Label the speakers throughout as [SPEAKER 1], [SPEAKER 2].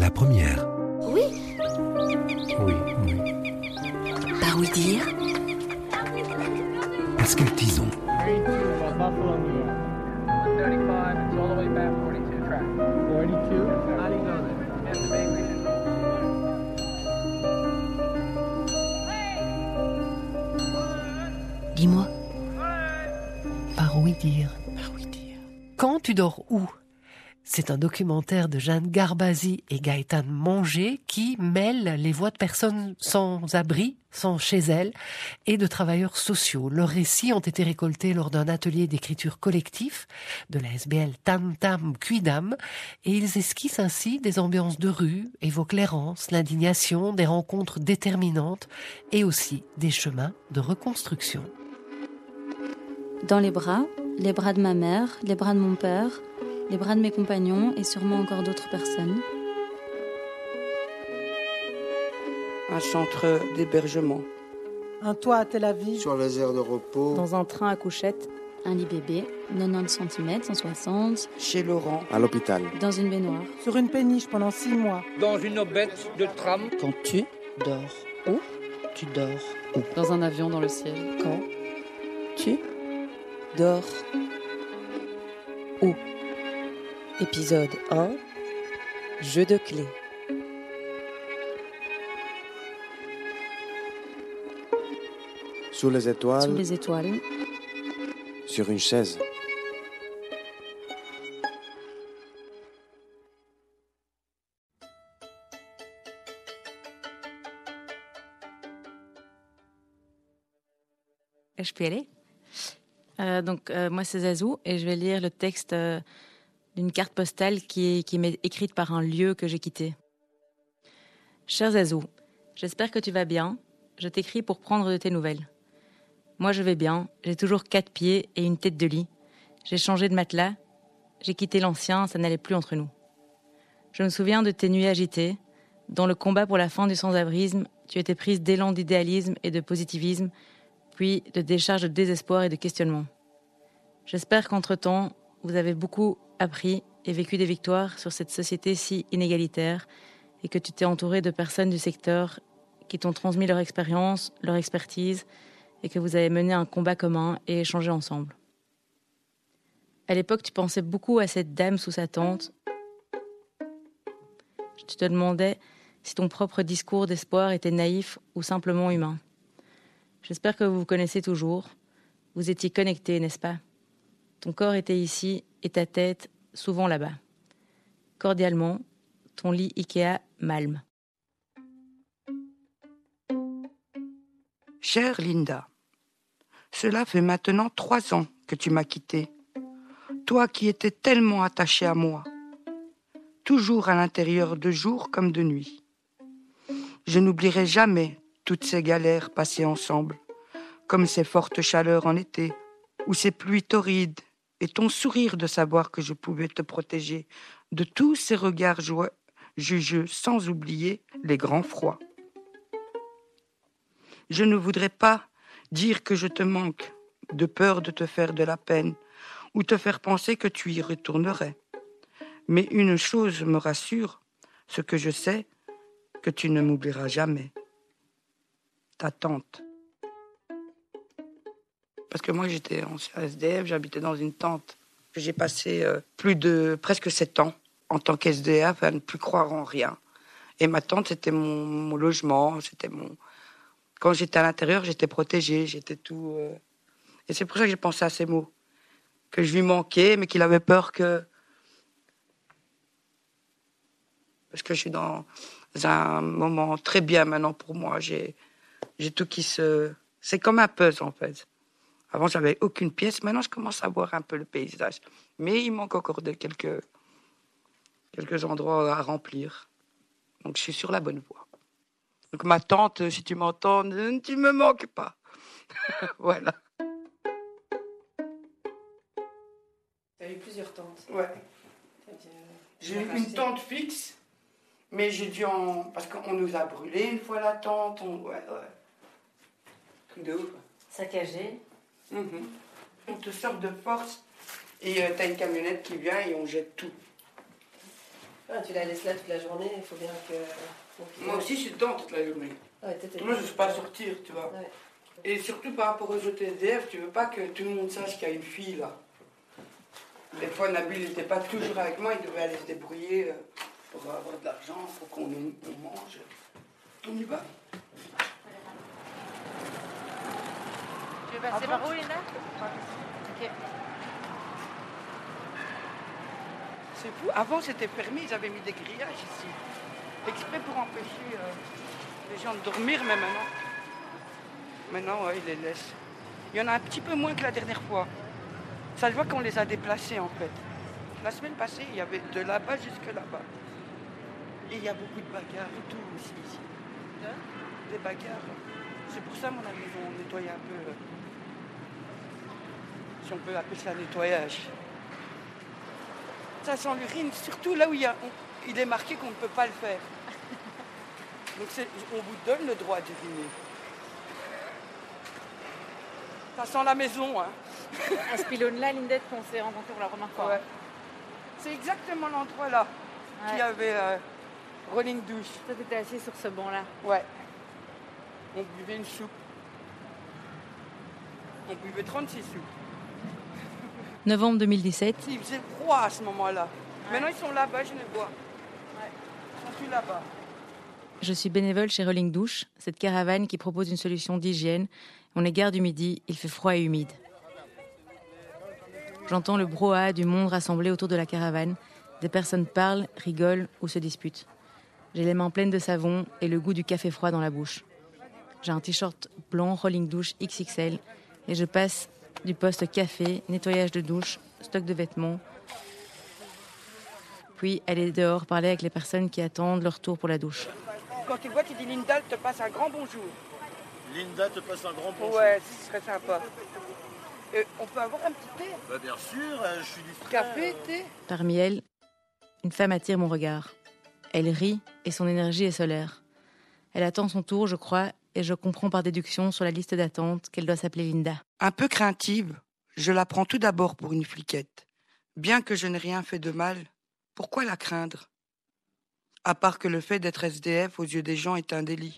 [SPEAKER 1] la première.
[SPEAKER 2] Oui.
[SPEAKER 1] Oui.
[SPEAKER 2] Par oui dire.
[SPEAKER 1] Pascal Tison.
[SPEAKER 2] Dis-moi.
[SPEAKER 3] Par oui dire.
[SPEAKER 2] Par oui dire.
[SPEAKER 3] Quand tu dors où ? C'est un documentaire de Jeanne Garbasi et Gaëtan Manger qui mêle les voix de personnes sans abri, sans chez elles, et de travailleurs sociaux. Leurs récits ont été récoltés lors d'un atelier d'écriture collectif de la SBL Tam Tam Cuidam, et ils esquissent ainsi des ambiances de rue, évoquent l'errance, l'indignation, des rencontres déterminantes et aussi des chemins de reconstruction.
[SPEAKER 4] Dans les bras de ma mère, les bras de mon père, les bras de mes compagnons et sûrement encore d'autres personnes.
[SPEAKER 5] Un centre d'hébergement.
[SPEAKER 6] Un toit à Tel Aviv.
[SPEAKER 7] Sur les aires de repos.
[SPEAKER 8] Dans un train à couchettes.
[SPEAKER 4] Un lit bébé, 90 cm, 160.
[SPEAKER 5] Chez Laurent.
[SPEAKER 7] À l'hôpital.
[SPEAKER 4] Dans une baignoire.
[SPEAKER 6] Sur une péniche pendant 6 mois.
[SPEAKER 9] Dans une aubette de tram.
[SPEAKER 5] Quand tu dors où ? Tu dors où ?
[SPEAKER 8] Dans un avion dans le ciel.
[SPEAKER 5] Quand tu dors où ? Épisode 1. Jeu de clés.
[SPEAKER 7] Sous les étoiles.
[SPEAKER 4] Sous les étoiles.
[SPEAKER 7] Sur une chaise.
[SPEAKER 8] Je peux y aller ? Moi, c'est Zazou et je vais lire le texte d'une carte postale qui m'est écrite par un lieu que j'ai quitté. Cher Zazou, j'espère que tu vas bien. Je t'écris pour prendre de tes nouvelles. Moi, je vais bien. J'ai toujours 4 pieds et une tête de lit. J'ai changé de matelas. J'ai quitté l'ancien, ça n'allait plus entre nous. Je me souviens de tes nuits agitées. Dans le combat pour la fin du sans-abrisme, tu étais prise d'élan d'idéalisme et de positivisme, puis de décharge de désespoir et de questionnement. J'espère qu'entre-temps, vous avez beaucoup appris et vécu des victoires sur cette société si inégalitaire et que tu t'es entouré de personnes du secteur qui t'ont transmis leur expérience, leur expertise et que vous avez mené un combat commun et échangé ensemble. À l'époque, tu pensais beaucoup à cette dame sous sa tente. Tu te demandais si ton propre discours d'espoir était naïf ou simplement humain. J'espère que vous vous connaissez toujours. Vous étiez connectés, n'est-ce pas ? Ton corps était ici et ta tête souvent là-bas. Cordialement, ton lit Ikea Malm.
[SPEAKER 5] Chère Linda, cela fait maintenant 3 ans que tu m'as quittée. Toi qui étais tellement attachée à moi. Toujours à l'intérieur de jour comme de nuit. Je n'oublierai jamais toutes ces galères passées ensemble, comme ces fortes chaleurs en été, ou ces pluies torrides, et ton sourire de savoir que je pouvais te protéger de tous ces regards jugeux, sans oublier les grands froids. Je ne voudrais pas dire que je te manque, de peur de te faire de la peine, ou te faire penser que tu y retournerais. Mais une chose me rassure, ce que je sais, que tu ne m'oublieras jamais. Ta tante. Parce que moi, j'étais ancien SDF, j'habitais dans une tente. J'ai passé presque 7 ans en tant qu'SDF à ne plus croire en rien. Et ma tante, c'était mon logement, Quand j'étais à l'intérieur, j'étais protégée, j'étais tout... Et c'est pour ça que j'ai pensé à ces mots. Que je lui manquais, mais qu'il avait peur que... Parce que je suis dans un moment très bien maintenant pour moi. J'ai tout qui se... C'est comme un puzzle, en fait. Avant, j'avais aucune pièce. Maintenant, je commence à voir un peu le paysage. Mais il manque encore quelques endroits à remplir. Donc, je suis sur la bonne voie. Donc, ma tante, si tu m'entends, tu me manques pas. Voilà.
[SPEAKER 8] Tu as eu plusieurs tantes.
[SPEAKER 5] Ouais. J'ai eu une tante fixe, mais j'ai dû en... Parce qu'on nous a brûlé une fois la tante. Ouais. Truc de ouf.
[SPEAKER 8] Saccagé.
[SPEAKER 5] On te sort de force et t'as une camionnette qui vient et on jette tout.
[SPEAKER 3] Ah, tu la laisses là toute la journée, il faut bien que...
[SPEAKER 5] Moi aussi, je suis dedans toute la journée.
[SPEAKER 3] Ouais,
[SPEAKER 5] Moi, je ne veux pas sortir, tu vois.
[SPEAKER 3] Ouais.
[SPEAKER 5] Et surtout par rapport aux autres SDF, tu veux pas que tout le monde sache qu'il y a une fille là. Des fois, Nabil n'était pas toujours avec moi, il devait aller se débrouiller pour avoir de l'argent, pour qu'on mange. On y va.
[SPEAKER 8] Tu veux passer par où, Linda? Ok.
[SPEAKER 5] C'est fou. Avant, c'était fermé, ils avaient mis des grillages ici. Exprès pour empêcher les gens de dormir, mais maintenant, ouais, ils les laissent. Il y en a un petit peu moins que la dernière fois. Ça se voit qu'on les a déplacés, en fait. La semaine passée, il y avait de là-bas jusque là-bas. Et il y a beaucoup de bagarres et tout aussi ici. Des bagarres. C'est pour ça, mon ami, on nettoie un peu. Si on peut appeler ça nettoyage. Ça sent l'urine, surtout là où il est marqué qu'on ne peut pas le faire. Donc on vous donne le droit d'uriner. Ça sent la maison, hein.
[SPEAKER 8] À ce pylône-là, Lindette, qu'on s'est rencontrés pour la première fois.
[SPEAKER 5] Ouais. C'est exactement l'endroit là qui avait Rolling Douche.
[SPEAKER 8] Toi, t'étais assis sur ce banc-là.
[SPEAKER 5] Ouais. On buvait une soupe. On buvait 36 soupes.
[SPEAKER 8] Novembre 2017.
[SPEAKER 5] Il faisait froid à ce moment-là. Ouais. Maintenant, ils sont là-bas, je les vois. Ouais. Ils sont plus là-bas.
[SPEAKER 8] Je suis bénévole chez Rolling Douche, cette caravane qui propose une solution d'hygiène. On est gare du Midi, il fait froid et humide. J'entends le brouhaha du monde rassemblé autour de la caravane. Des personnes parlent, rigolent ou se disputent. J'ai les mains pleines de savon et le goût du café froid dans la bouche. J'ai un t-shirt blanc Rolling Douche XXL et je passe du poste café, nettoyage de douche, stock de vêtements. Puis aller dehors parler avec les personnes qui attendent leur tour pour la douche.
[SPEAKER 5] Quand tu vois, tu dis Linda, te passe un grand bonjour.
[SPEAKER 10] Linda te passe un grand bonjour.
[SPEAKER 5] Ouais, ce serait sympa. On peut avoir un petit thé?
[SPEAKER 10] Bah bien sûr, je suis distrait.
[SPEAKER 5] Café, thé?
[SPEAKER 8] Parmi elles, une femme attire mon regard. Elle rit et son énergie est solaire. Elle attend son tour, je crois, et je comprends par déduction sur la liste d'attente qu'elle doit s'appeler Linda.
[SPEAKER 5] Un peu craintive, je la prends tout d'abord pour une fliquette. Bien que je n'ai rien fait de mal, pourquoi la craindre? À part que le fait d'être SDF aux yeux des gens est un délit.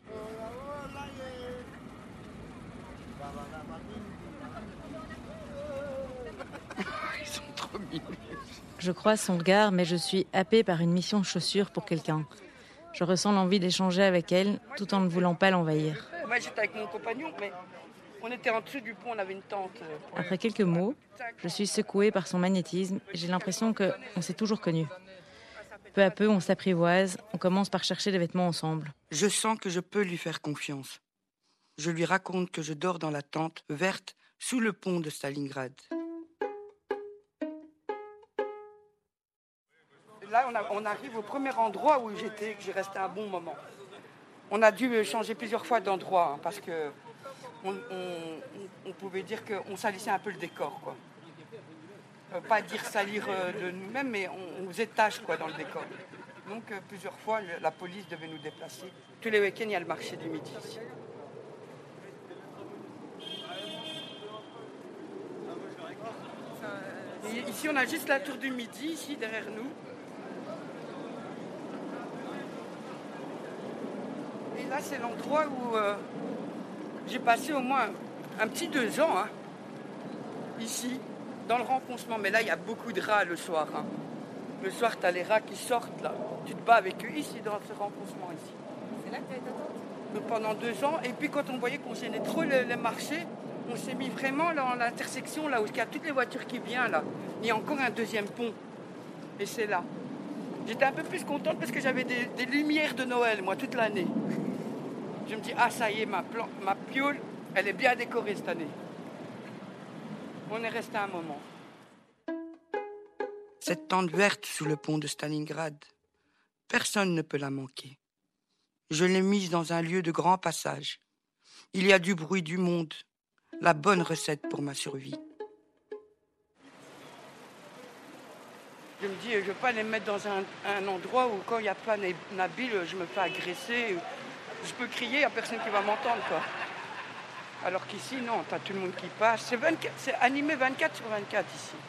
[SPEAKER 5] Ils sont trop mignons.
[SPEAKER 8] Je croise son regard, mais je suis happée par une mission chaussure pour quelqu'un. Je ressens l'envie d'échanger avec elle, tout en ne voulant pas l'envahir.
[SPEAKER 5] Moi, j'étais avec mon compagnon, mais on était en dessous du pont, on avait une tente.
[SPEAKER 8] Après quelques mots, je suis secouée par son magnétisme et j'ai l'impression qu'on s'est toujours connus. Peu à peu, on s'apprivoise, on commence par chercher des vêtements ensemble.
[SPEAKER 5] Je sens que je peux lui faire confiance. Je lui raconte que je dors dans la tente verte sous le pont de Stalingrad. Là, on arrive au premier endroit où j'étais, que j'ai resté un bon moment. On a dû changer plusieurs fois d'endroit, parce que on pouvait dire qu'on salissait un peu le décor, quoi. Pas dire salir de nous-mêmes, mais on faisait tâche, quoi, dans le décor. Donc plusieurs fois, la police devait nous déplacer. Tous les week-ends, il y a le marché du Midi ici. Et ici, on a juste la tour du Midi, ici, derrière nous. Et là, c'est l'endroit où j'ai passé au moins un petit 2 ans, hein, ici, dans le renfoncement. Mais là, il y a beaucoup de rats le soir. Hein. Le soir, tu as les rats qui sortent, là. Tu te bats avec eux ici, dans ce renfoncement, ici.
[SPEAKER 8] C'est là que tu as été attente?
[SPEAKER 5] Pendant 2 ans. Et puis, quand on voyait qu'on gênait trop les marchés, on s'est mis vraiment là, dans l'intersection, là où il y a toutes les voitures qui viennent, là. Il y a encore un deuxième pont. Et c'est là. J'étais un peu plus contente parce que j'avais des lumières de Noël, moi, toute l'année. Je me dis, ah, ça y est, ma piole, elle est bien décorée cette année. On est resté un moment. Cette tente verte sous le pont de Stalingrad, personne ne peut la manquer. Je l'ai mise dans un lieu de grand passage. Il y a du bruit, du monde, la bonne recette pour ma survie. Je me dis, je ne veux pas les mettre dans un endroit où quand il n'y a pas Nabil, je me fais agresser. Je peux crier, il n'y a personne qui va m'entendre, quoi. Alors qu'ici, non, tu as tout le monde qui passe. C'est animé 24/24 ici.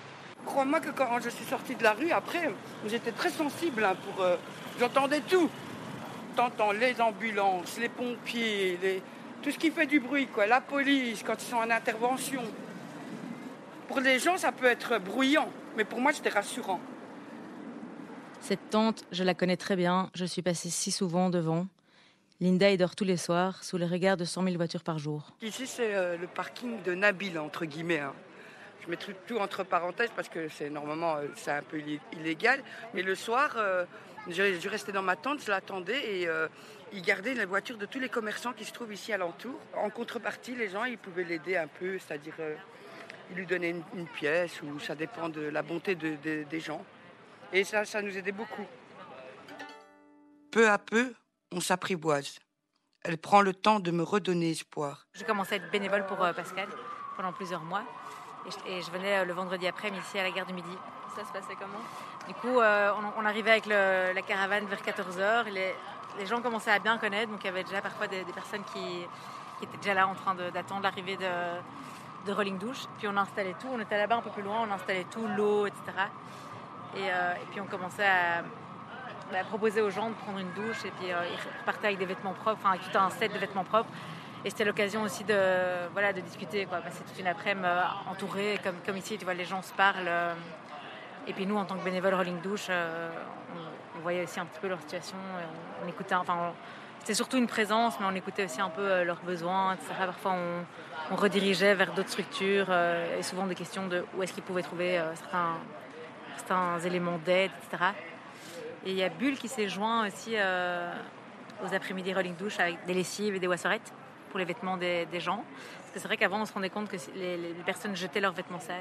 [SPEAKER 5] Crois-moi que quand je suis sortie de la rue, après, j'étais très sensible. Hein, j'entendais tout. T'entends les ambulances, les pompiers, tout ce qui fait du bruit, quoi. La police, quand ils sont en intervention. Pour les gens, ça peut être bruyant, mais pour moi, c'était rassurant.
[SPEAKER 8] Cette tente, je la connais très bien. Je suis passée si souvent devant. Linda y dort tous les soirs, sous le regard de 100 000 voitures par jour.
[SPEAKER 5] Ici, c'est le parking de Nabil, entre guillemets. Hein. Je mets tout entre parenthèses parce que normalement, c'est un peu illégal. Mais le soir, je restais dans ma tente, je l'attendais et il gardait les voitures de tous les commerçants qui se trouvent ici alentour. En contrepartie, les gens, ils pouvaient l'aider un peu, c'est-à-dire ils lui donnaient une pièce ou ça dépend de la bonté des gens. Et ça nous aidait beaucoup. Peu à peu, on s'apprivoise. Elle prend le temps de me redonner espoir.
[SPEAKER 8] J'ai commencé à être bénévole pour Pascal pendant plusieurs mois. Et je venais le vendredi après-midi ici à la gare du Midi. Ça se passait comment ? Du coup, on arrivait avec la caravane vers 14h. Les gens commençaient à bien connaître. Donc il y avait déjà parfois des personnes qui étaient déjà là en train d'attendre l'arrivée de Rolling Douche. Puis on installait tout. On était là-bas un peu plus loin. On installait tout, l'eau, etc. Et puis on commençait à proposer aux gens de prendre une douche. Et puis ils repartaient avec des vêtements propres, enfin avec tout un set de vêtements propres. Et c'était l'occasion aussi de discuter, quoi. Passer toute une après-midi entourée, comme ici, tu vois, les gens se parlent. Et puis nous, en tant que bénévoles Rolling Douche, on voyait aussi un petit peu leur situation. On écoutait, c'était surtout une présence, mais on écoutait aussi un peu leurs besoins, etc. Parfois, on redirigeait vers d'autres structures et souvent des questions de où est-ce qu'ils pouvaient trouver certains éléments d'aide, etc. Et il y a Bulle qui s'est joint aussi aux après-midi Rolling Douche avec des lessives et des wasserettes pour les vêtements des gens. Parce que c'est vrai qu'avant, on se rendait compte que les personnes jetaient leurs vêtements sales.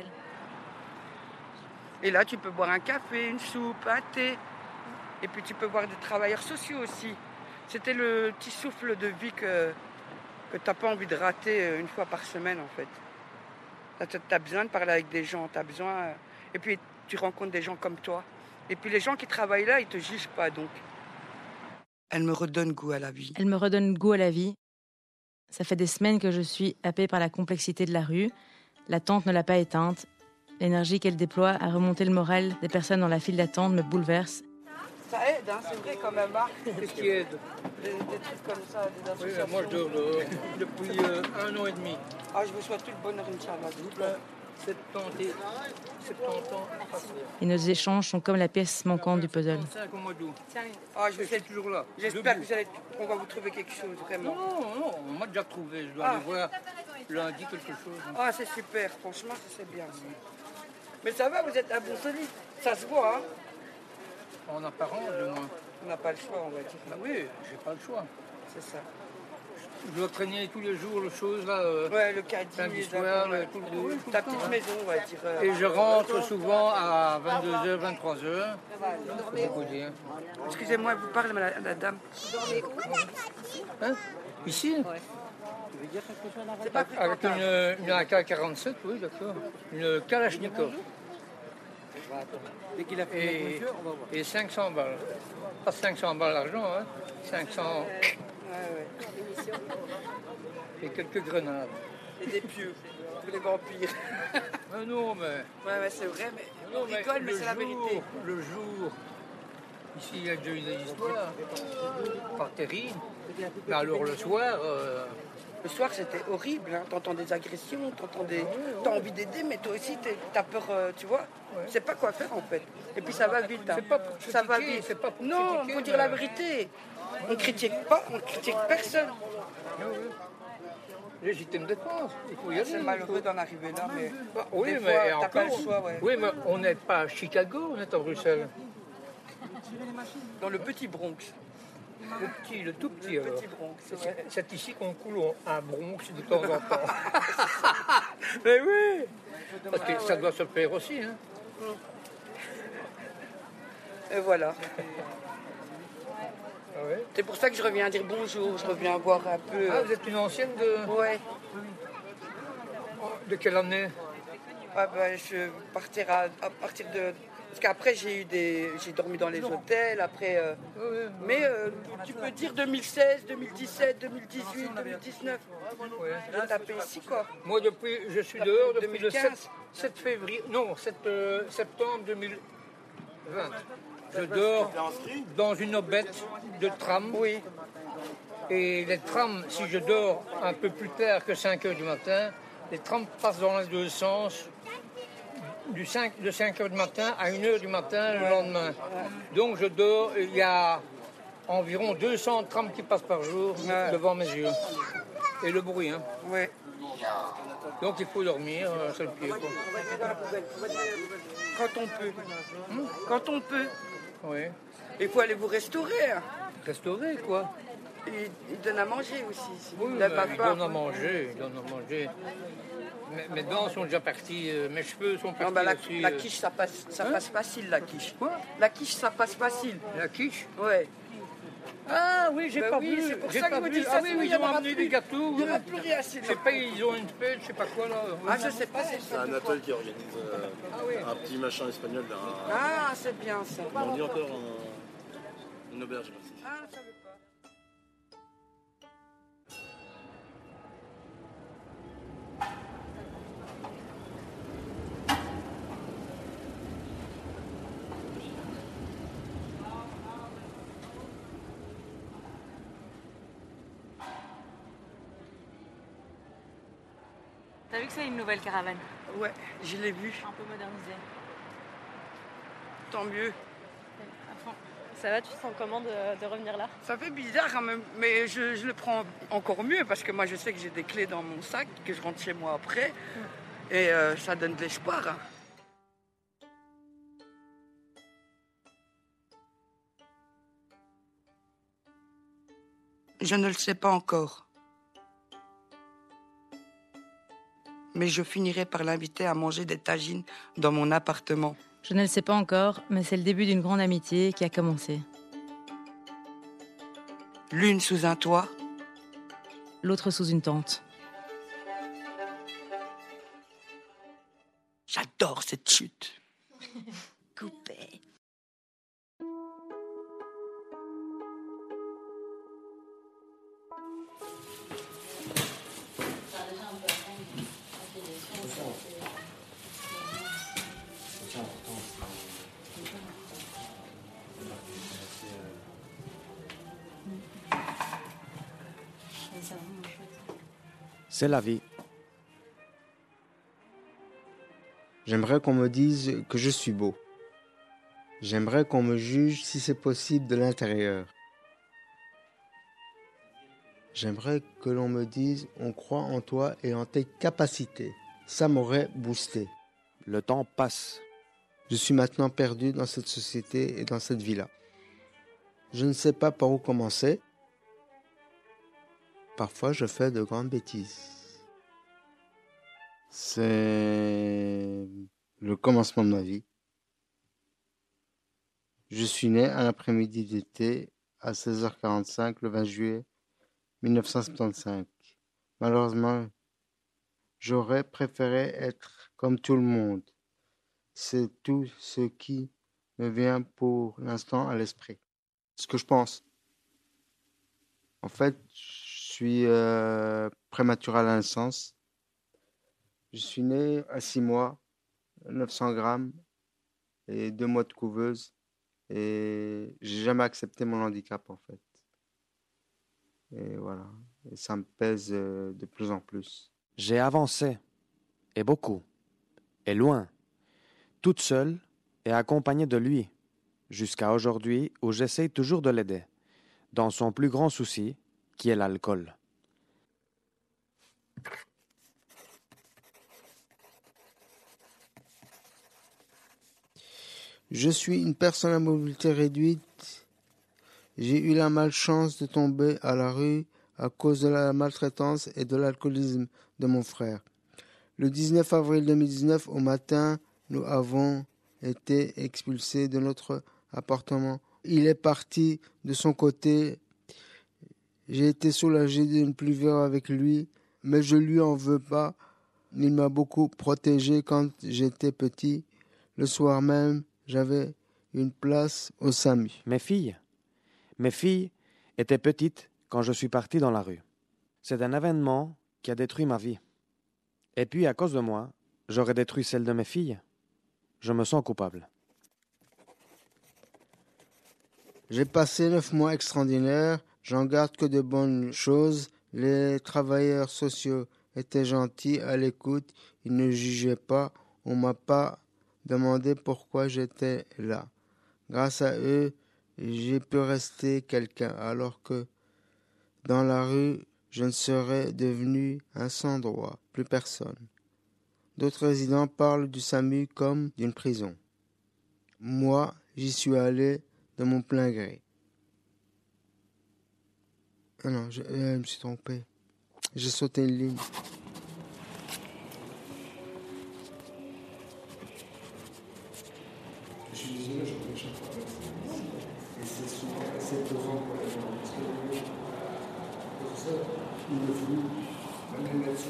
[SPEAKER 5] Et là, tu peux boire un café, une soupe, un thé. Et puis, tu peux voir des travailleurs sociaux aussi. C'était le petit souffle de vie que tu n'as pas envie de rater une fois par semaine, en fait. Tu as besoin de parler avec des gens, tu as besoin... Et puis, tu rencontres des gens comme toi. Et puis, les gens qui travaillent là, ils ne te jugent pas, donc. Elle me redonne goût à la vie.
[SPEAKER 8] Elle me redonne goût à la vie. Ça fait des semaines que je suis happée par la complexité de la rue. La tente ne l'a pas éteinte. L'énergie qu'elle déploie à remonter le moral des personnes dans la file d'attente me bouleverse.
[SPEAKER 5] Ça aide, hein, c'est vrai quand même. Hein.
[SPEAKER 10] Qu'est-ce qui aide ?
[SPEAKER 5] Des trucs comme ça, des associations.
[SPEAKER 10] Oui, moi je dors depuis 1 an et demi.
[SPEAKER 5] Ah, je vous souhaite tout le bonheur, Inch'Allah.
[SPEAKER 10] 70 ans.
[SPEAKER 8] Et nos échanges sont comme la pièce manquante du puzzle.
[SPEAKER 10] Au mois d'août.
[SPEAKER 5] Ah, je suis
[SPEAKER 10] toujours là.
[SPEAKER 5] J'espère qu'on va vous trouver quelque chose, vraiment.
[SPEAKER 10] Non, on m'a déjà trouvé. Je dois aller voir lundi quelque chose.
[SPEAKER 5] Ah, c'est super. Franchement, c'est bien. Ça. Mais ça va, vous êtes un bon solide. Ça se voit, hein.
[SPEAKER 10] En apparence, du moins.
[SPEAKER 5] On n'a pas le choix, on va dire.
[SPEAKER 10] Ah oui, j'ai pas le choix.
[SPEAKER 5] C'est ça.
[SPEAKER 10] Je dois traîner tous les jours les choses là.
[SPEAKER 5] Ouais, le caddie,
[SPEAKER 10] lundi soir,
[SPEAKER 5] ta petite maison, on va dire.
[SPEAKER 10] Et je rentre souvent à 22h, 23h. Beaucoup dire.
[SPEAKER 5] Excusez-moi, vous parlez, la dame.
[SPEAKER 10] Hein? Ici?
[SPEAKER 5] C'est pas
[SPEAKER 10] avec une AK-47, oui, d'accord. Une Kalachnikov.
[SPEAKER 5] Dès qu'il a fait la voiture, on va voir.
[SPEAKER 10] Et 500 balles. Pas 500 balles d'argent, hein. 500...
[SPEAKER 5] Ouais.
[SPEAKER 10] Et quelques grenades.
[SPEAKER 5] Et des pieux pour les vampires.
[SPEAKER 10] Mais non, mais...
[SPEAKER 5] Ouais, c'est vrai, mais on rigole, mais c'est la vérité.
[SPEAKER 10] Le jour, ici, il y a déjà eu des histoires, pas terribles. Mais alors le soir...
[SPEAKER 5] Le soir, c'était horrible. Hein. T'entends des agressions, t'as envie d'aider, mais toi aussi, t'as peur, tu vois. Tu sais pas quoi faire, en fait. Et puis, ça va vite. Hein.
[SPEAKER 10] C'est pas pour critiquer,
[SPEAKER 5] ça va vite.
[SPEAKER 10] C'est pas pour
[SPEAKER 5] non,
[SPEAKER 10] critiquer,
[SPEAKER 5] faut dire la vérité. On critique pas, on critique personne.
[SPEAKER 10] Légitime défense, il faut y aller.
[SPEAKER 5] C'est malheureux d'en arriver là, mais
[SPEAKER 10] oui,
[SPEAKER 5] des
[SPEAKER 10] mais
[SPEAKER 5] fois,
[SPEAKER 10] encore,
[SPEAKER 5] t'as pas le choix. Ouais.
[SPEAKER 10] Oui, mais on n'est pas à Chicago, on est à Bruxelles.
[SPEAKER 5] Dans le petit Bronx.
[SPEAKER 10] Le tout petit.
[SPEAKER 5] Le petit Bronx,
[SPEAKER 10] c'est ici qu'on coule un Bronx de temps en temps. Mais oui, parce que ça doit se faire aussi. Hein.
[SPEAKER 5] Et voilà.
[SPEAKER 10] Ah ouais.
[SPEAKER 5] C'est pour ça que je reviens dire bonjour, je reviens voir un peu.
[SPEAKER 10] Ah, vous êtes une ancienne de...
[SPEAKER 5] Ouais.
[SPEAKER 10] De quelle année?
[SPEAKER 5] Ah ben, je partirai à partir de Parce qu'après, j'ai dormi dans les hôtels, après... Mais tu peux dire 2016, 2017, 2018, 2019. J'ai tapé ici, quoi.
[SPEAKER 10] Moi, je suis dehors depuis
[SPEAKER 5] 2015.
[SPEAKER 10] le 7 février... Non, 7 septembre 2020. Je dors dans une aubette de tram.
[SPEAKER 5] Oui.
[SPEAKER 10] Et les trams, si je dors un peu plus tard que 5 heures du matin, les trams passent dans les deux sens de 5 heures du matin à 1 heure du matin le lendemain. Donc je dors, il y a environ 200 trams qui passent par jour devant mes yeux. Et le bruit, hein.
[SPEAKER 5] Ouais.
[SPEAKER 10] Donc il faut dormir, c'est le pied, quoi.
[SPEAKER 5] Quand on peut. Quand on peut.
[SPEAKER 10] Oui.
[SPEAKER 5] Il faut aller vous restaurer. Hein.
[SPEAKER 10] Restaurer, quoi.
[SPEAKER 5] Il donne à manger aussi. Si
[SPEAKER 10] Oui,
[SPEAKER 5] vous n'avez pas
[SPEAKER 10] il
[SPEAKER 5] faim.
[SPEAKER 10] donne à manger, Mes dents sont déjà parties, mes cheveux sont partis aussi.
[SPEAKER 5] La quiche, ça passe facile, la quiche.
[SPEAKER 10] Quoi?
[SPEAKER 5] La quiche, ça passe facile.
[SPEAKER 10] La quiche?
[SPEAKER 5] Ouais.
[SPEAKER 10] Ah oui, j'ai pas vu.
[SPEAKER 5] C'est pour
[SPEAKER 10] j'ai
[SPEAKER 5] ça
[SPEAKER 10] pas
[SPEAKER 5] que je
[SPEAKER 10] vu.
[SPEAKER 5] dis
[SPEAKER 10] Ah
[SPEAKER 5] ça,
[SPEAKER 10] oui,
[SPEAKER 5] sinon,
[SPEAKER 10] ils
[SPEAKER 5] il y en
[SPEAKER 10] ont
[SPEAKER 5] aura
[SPEAKER 10] amené
[SPEAKER 5] plus.
[SPEAKER 10] des gâteaux.
[SPEAKER 5] Il n'y aura plus rien.
[SPEAKER 10] Je sais pas, ils ont une fête, je sais pas quoi là.
[SPEAKER 5] Ah, je sais pas.
[SPEAKER 11] C'est un atelier qui organise un petit machin espagnol dans
[SPEAKER 5] Ah, c'est bien ça.
[SPEAKER 11] on dit encore une auberge.
[SPEAKER 5] Ah, je savais pas.
[SPEAKER 8] T'as vu que c'est une nouvelle caravane?
[SPEAKER 5] Ouais, je l'ai vu.
[SPEAKER 8] Un peu modernisée.
[SPEAKER 5] Tant mieux.
[SPEAKER 8] À fond. Ça va, tu te sens comment de revenir là?
[SPEAKER 5] Ça fait bizarre, hein, mais je le prends encore mieux parce que moi je sais que j'ai des clés dans mon sac, que je rentre chez moi après. Et ça donne de l'espoir. Hein. Je ne le sais pas encore. Mais je finirai par l'inviter à manger des tagines dans mon appartement.
[SPEAKER 8] Je ne le sais pas encore, mais c'est le début d'une grande amitié qui a commencé.
[SPEAKER 5] L'une sous un toit,
[SPEAKER 8] L'autre sous une tente.
[SPEAKER 5] j'adore cette chute.
[SPEAKER 2] Coupé.
[SPEAKER 7] C'est la vie. J'aimerais qu'on me dise que je suis beau. J'aimerais qu'on me juge si c'est possible de l'intérieur. J'aimerais que l'on me dise on croit en toi et en tes capacités. Ça m'aurait boosté.
[SPEAKER 1] Le temps passe.
[SPEAKER 7] Je suis maintenant perdu dans cette société et dans cette vie-là. Je ne sais pas par où commencer. Parfois, je fais de grandes bêtises. C'est le commencement de ma vie. Je suis né un après-midi d'été à 16h45 le 20 juillet 1975. Malheureusement, j'aurais préféré être comme tout le monde. C'est tout ce qui me vient pour l'instant à l'esprit. Ce que je pense. En fait, je suis prématuré à la naissance. Je suis né à 6 mois, 900 grammes et 2 mois de couveuse. Et j'ai jamais accepté mon handicap, en fait. Et voilà. Et ça me pèse de plus en plus.
[SPEAKER 1] J'ai avancé, et beaucoup, et loin, toute seule et accompagnée de lui, jusqu'à aujourd'hui où j'essaie toujours de l'aider, dans son plus grand souci, qui est l'alcool.
[SPEAKER 7] Je suis une personne à mobilité réduite. J'ai eu la malchance de tomber à la rue à cause de la maltraitance et de l'alcoolisme de mon frère. Le 19 avril 2019, au matin, nous avons été expulsés de notre appartement. Il est parti de son côté. J'ai été soulagé de ne plus vivre avec lui, mais je lui en veux pas. Il m'a beaucoup protégé quand j'étais petit. Le soir même, j'avais une place au SAMU.
[SPEAKER 1] Mes filles étaient petites quand je suis parti dans la rue. C'est un événement qui a détruit ma vie. Et puis, à cause de moi, j'aurais détruit celle de mes filles. Je me sens coupable.
[SPEAKER 7] J'ai passé 9 mois extraordinaires, j'en garde que de bonnes choses. Les travailleurs sociaux étaient gentils, à l'écoute, ils ne jugeaient pas, on m'a pas demandé pourquoi j'étais là. Grâce à eux, j'ai pu rester quelqu'un, alors que dans la rue, je ne serais devenu un sans-droit, plus personne. D'autres résidents parlent du SAMU comme d'une prison. Moi, j'y suis allé de mon plein gré. Ah non, je me suis trompé. J'ai sauté une ligne. Je suis désolé, je ne chaque fois. Et c'est souvent assez pesant pour les gens. Parce que pour ça, il le flou, même les médecins.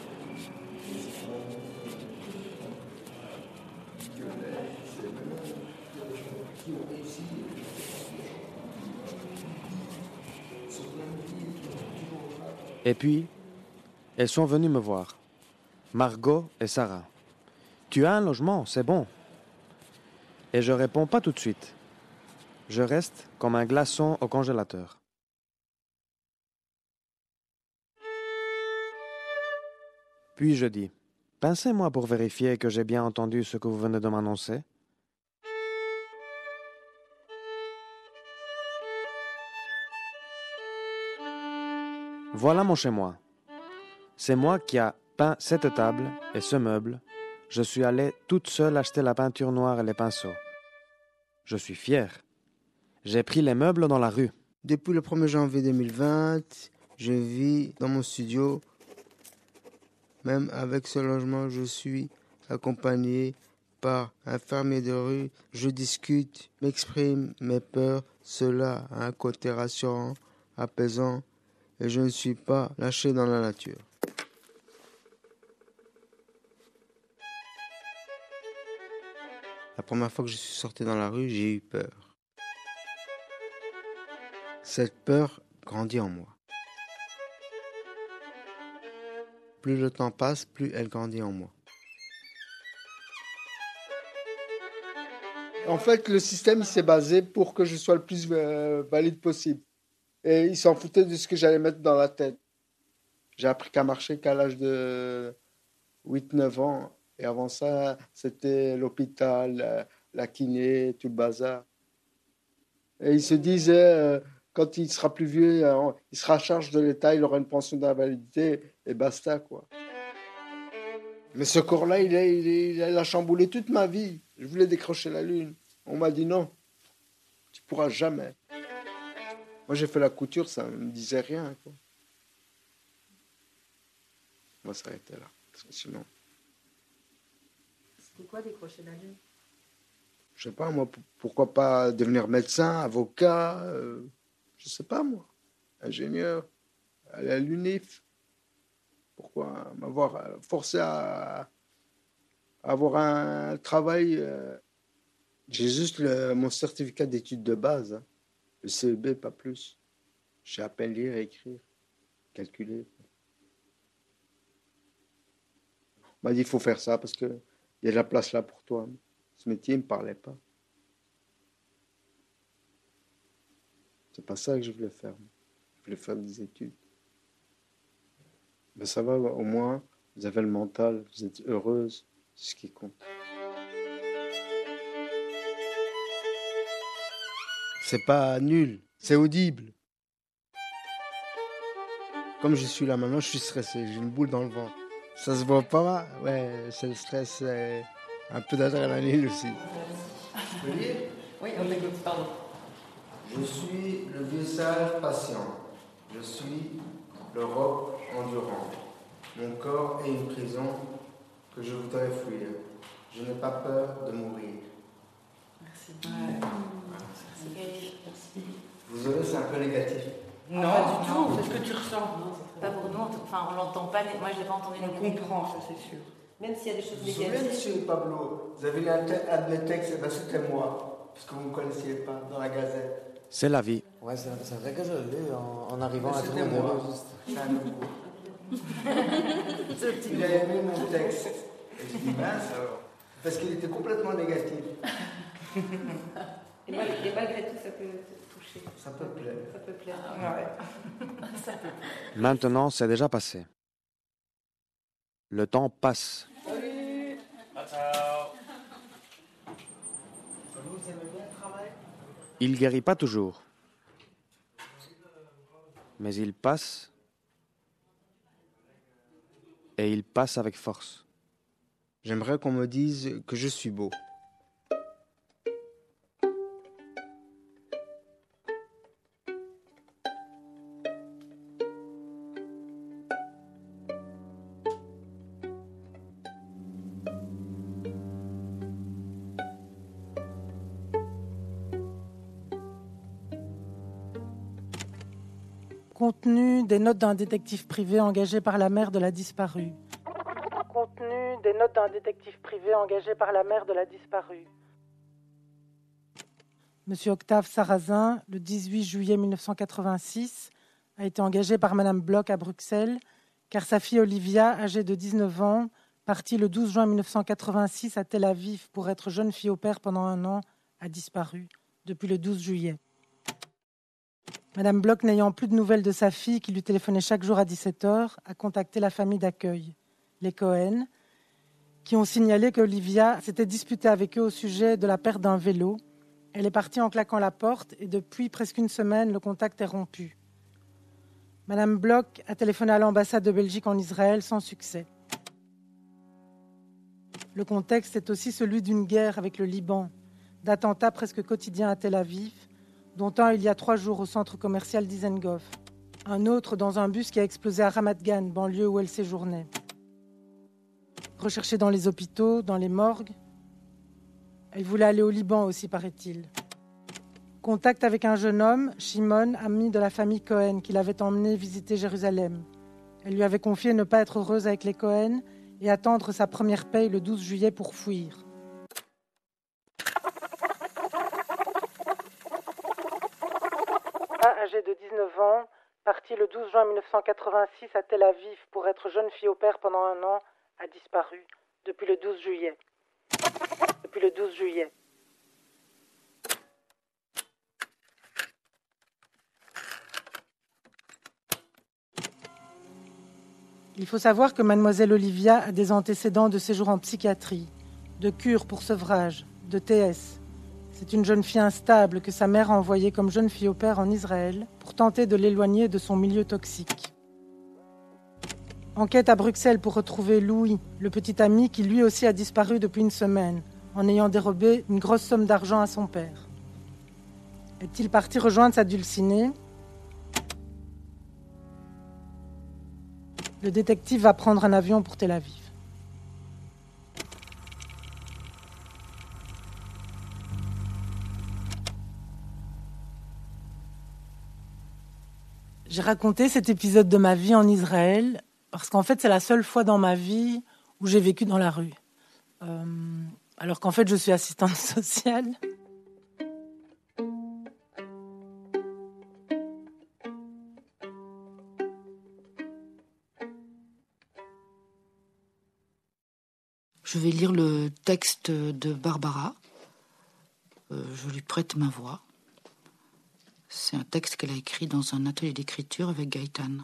[SPEAKER 1] Et puis, elles sont venues me voir. Margot et Sarah. Tu as un logement, c'est bon. Et je réponds pas tout de suite. Je reste comme un glaçon au congélateur. Puis je dis, pincez-moi pour vérifier que j'ai bien entendu ce que vous venez de m'annoncer. Voilà mon chez-moi. C'est moi qui a peint cette table et ce meuble. Je suis allée toute seule acheter la peinture noire et les pinceaux. Je suis fier. J'ai pris les meubles dans la rue.
[SPEAKER 7] Depuis le 1er janvier 2020, je vis dans mon studio. Même avec ce logement, je suis accompagné par un fermier de rue. Je discute, m'exprime mes peurs. Cela a un côté rassurant, apaisant, et je ne suis pas lâché dans la nature. La première fois que je suis sorti dans la rue, j'ai eu peur. Cette peur grandit en moi. Plus le temps passe, plus elle grandit en moi. En fait, le système s'est basé pour que je sois le plus valide possible. Et ils s'en foutaient de ce que j'allais mettre dans la tête. J'ai appris qu'à marcher qu'à l'âge de 8-9 ans. Et avant ça, c'était l'hôpital, la kiné, tout le bazar. Et ils se disaient, quand il sera plus vieux, il sera à charge de l'État, il aura une pension d'invalidité, et basta, quoi. Mais ce corps-là, il a chamboulé toute ma vie. Je voulais décrocher la lune. On m'a dit non, tu pourras jamais. Moi, j'ai fait la couture, ça ne me disait rien, quoi. On va s'arrêter là, parce que sinon...
[SPEAKER 2] C'était quoi décrocher la lune?
[SPEAKER 7] Je sais pas, moi, pourquoi pas devenir médecin, avocat, je sais pas, moi, ingénieur, aller à l'UNIF. Pourquoi m'avoir forcé à avoir un travail. J'ai juste mon certificat d'études de base, hein. Le CEB, pas plus. Je sais à peine lire et écrire, calculer. On m'a dit, il faut faire ça parce qu'il y a de la place là pour toi. Ce métier ne me parlait pas. C'est pas ça que je voulais faire. Je voulais faire des études. Mais ça va, au moins, vous avez le mental, vous êtes heureuse, c'est ce qui compte. C'est pas nul, c'est audible. Comme je suis là maintenant, je suis stressé, j'ai une boule dans le ventre. Ça se voit pas, ouais, c'est le stress, c'est un peu d'adrénaline aussi. Je peux lire?
[SPEAKER 2] Oui, on t'écoute, pardon.
[SPEAKER 7] Je suis le vieux sage patient. Je suis le roc endurant. Mon corps est une prison que je voudrais fuir. Je n'ai pas peur de mourir.
[SPEAKER 2] Merci.
[SPEAKER 8] Merci.
[SPEAKER 7] Vous savez, c'est un peu négatif.
[SPEAKER 2] Non, pas du tout, c'est ce que tu ressens.
[SPEAKER 8] Pas pour nous, enfin on l'entend pas, moi je l'ai pas entendu.
[SPEAKER 2] On comprend, ça c'est sûr.
[SPEAKER 6] Même s'il y a des choses
[SPEAKER 7] Vous vous souvenez,
[SPEAKER 6] négatives.
[SPEAKER 7] monsieur Pablo, vous avez lu un de mes textes, eh ben c'était moi, parce que vous ne me connaissiez pas, dans la Gazette.
[SPEAKER 1] C'est la vie.
[SPEAKER 12] Ouais, c'est vrai que je l'ai lu en arrivant à
[SPEAKER 7] C'était
[SPEAKER 12] tourner
[SPEAKER 7] moi.
[SPEAKER 12] juste.
[SPEAKER 7] C'est un nouveau. Il a aimé mon texte. Et je dis mince alors. Parce qu'il était complètement négatif.
[SPEAKER 6] Et malgré tout, ça peut te toucher.
[SPEAKER 7] Ça peut plaire.
[SPEAKER 6] Ça peut plaire. Ça peut plaire.
[SPEAKER 1] Maintenant, c'est déjà passé. Le temps passe.
[SPEAKER 6] Salut.
[SPEAKER 7] Vous aimez bien le travail?
[SPEAKER 1] Il guérit pas toujours. Mais il passe. Et il passe avec force.
[SPEAKER 7] J'aimerais qu'on me dise que je suis beau.
[SPEAKER 6] Contenu des notes d'un détective privé engagé par la mère de la disparue. Contenu des notes d'un détective privé engagé par la mère de la disparue. Monsieur Octave Sarrazin, le 18 juillet 1986, a été engagé par Madame Bloch à Bruxelles, car sa fille Olivia, âgée de 19 ans, partie le 12 juin 1986 à Tel Aviv pour être jeune fille au père pendant 1 an, a disparu depuis le 12 juillet. Madame Bloch, n'ayant plus de nouvelles de sa fille, qui lui téléphonait chaque jour à 17h, a contacté la famille d'accueil, les Cohen, qui ont signalé qu'Olivia s'était disputée avec eux au sujet de la perte d'un vélo. Elle est partie en claquant la porte et depuis presque une semaine, le contact est rompu. Madame Bloch a téléphoné à l'ambassade de Belgique en Israël sans succès. Le contexte est aussi celui d'une guerre avec le Liban, d'attentats presque quotidiens à Tel Aviv, dont un il y a 3 jours au centre commercial d'Isengoff, un autre dans un bus qui a explosé à Ramat Gan, banlieue où elle séjournait. Recherchée dans les hôpitaux, dans les morgues, elle voulait aller au Liban aussi, paraît-il. Contact avec un jeune homme, Shimon, ami de la famille Cohen, qui l'avait emmené visiter Jérusalem. Elle lui avait confié ne pas être heureuse avec les Cohen et attendre sa première paye le 12 juillet pour fuir. Âgée de 19 ans, partie le 12 juin 1986 à Tel Aviv pour être jeune fille au père pendant 1 an, a disparu depuis le 12 juillet. Depuis le 12 juillet. Il faut savoir que mademoiselle Olivia a des antécédents de séjour en psychiatrie, de cure pour sevrage, de TS. C'est une jeune fille instable que sa mère a envoyée comme jeune fille au père en Israël pour tenter de l'éloigner de son milieu toxique. Enquête à Bruxelles pour retrouver Louis, le petit ami qui lui aussi a disparu depuis 1 semaine, en ayant dérobé une grosse somme d'argent à son père. Est-il parti rejoindre sa dulcinée ? Le détective va prendre un avion pour Tel Aviv. J'ai raconté cet épisode de ma vie en Israël parce qu'en fait, c'est la seule fois dans ma vie où j'ai vécu dans la rue. Alors qu'en fait, je suis assistante sociale.
[SPEAKER 13] Je vais lire le texte de Barbara. Je lui prête ma voix. C'est un texte qu'elle a écrit dans un atelier d'écriture avec Gaëtan.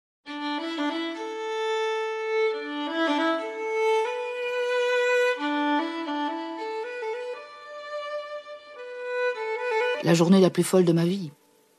[SPEAKER 13] La journée la plus folle de ma vie.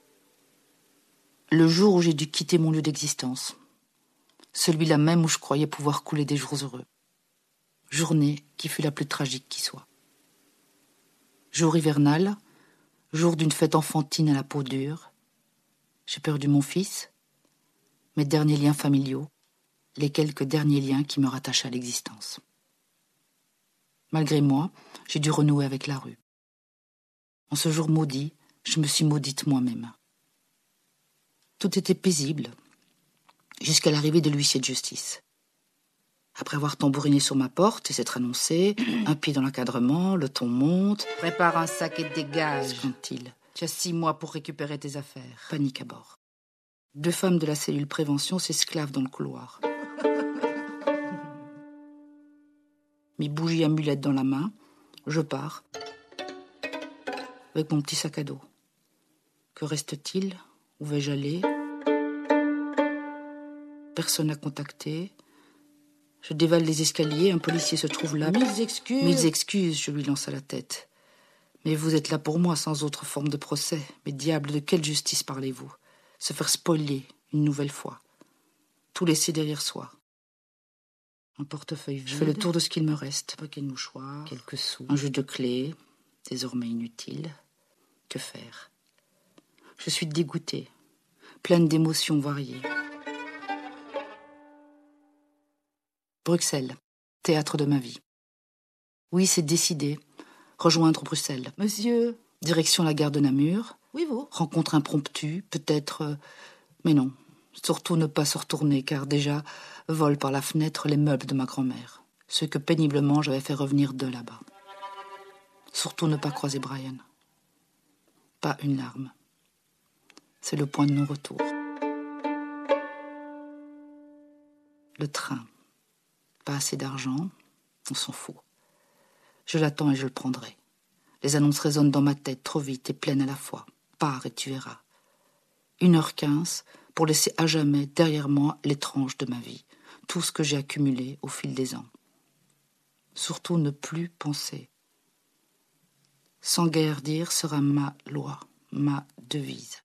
[SPEAKER 13] Le jour où j'ai dû quitter mon lieu d'existence. Celui-là même où je croyais pouvoir couler des jours heureux. Journée qui fut la plus tragique qui soit. Jour hivernal, jour d'une fête enfantine à la peau dure. J'ai perdu mon fils, mes derniers liens familiaux, les quelques derniers liens qui me rattachaient à l'existence. Malgré moi, j'ai dû renouer avec la rue. En ce jour maudit, je me suis maudite moi-même. Tout était paisible, jusqu'à l'arrivée de l'huissier de justice. Après avoir tambouriné sur ma porte et s'être annoncé, un pied dans l'encadrement, le ton monte. « Prépare un sac et dégage », scande-t-il. « Tu as 6 mois pour récupérer tes affaires. » Panique à bord. 2 femmes de la cellule prévention s'esclavent dans le couloir. Mes bougies amulettes dans la main, je pars avec mon petit sac à dos. Que reste-t-il? Où vais-je aller? Personne à contacter. Je dévale les escaliers, un policier se trouve là. « Mille excuses !»« Mille excuses !» je lui lance à la tête. « Mais vous êtes là pour moi, sans autre forme de procès. Mais diable, de quelle justice parlez-vous? Se faire spoiler une nouvelle fois. Tout laisser derrière soi. » Un portefeuille vide. Je fais le tour de ce qu'il me reste. Un paquet de mouchoirs, quelques sous, un jeu de clés, désormais inutile. Que faire? Je suis dégoûtée, pleine d'émotions variées. Bruxelles, théâtre de ma vie. Oui, c'est décidé. Rejoindre Bruxelles. Monsieur. Direction la gare de Namur. Oui, vous. Rencontre impromptue, peut-être... Mais non, surtout ne pas se retourner, car déjà, volent par la fenêtre les meubles de ma grand-mère. Ceux que péniblement j'avais fait revenir de là-bas. Surtout ne pas croiser Brian. Pas une larme. C'est le point de non-retour. Le train. Pas assez d'argent, on s'en fout. Je l'attends et je le prendrai. Les annonces résonnent dans ma tête, trop vite et pleines à la fois. Pars et tu verras. 1h15 pour laisser à jamais derrière moi les tranches de ma vie, tout ce que j'ai accumulé au fil des ans. Surtout ne plus penser. Sans guère dire sera ma loi, ma devise.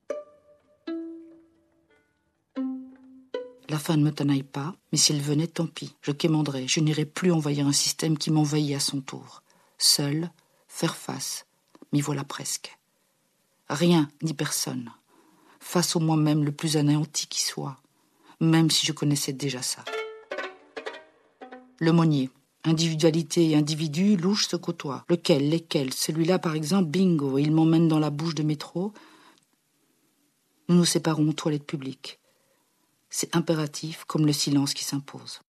[SPEAKER 13] La fin ne me tenaille pas, mais s'il venait, tant pis. Je quémanderais, je n'irais plus envahir un système qui m'envahit à son tour. Seul, faire face, m'y voilà presque. Rien ni personne, face au moi-même le plus anéanti qui soit, même si je connaissais déjà ça. L'aumônier, individualité et individu, louche se côtoient. Lequel, lesquels? Celui-là, par exemple, bingo, il m'emmène dans la bouche de métro. Nous nous séparons aux toilettes publiques. C'est impératif, comme le silence qui s'impose.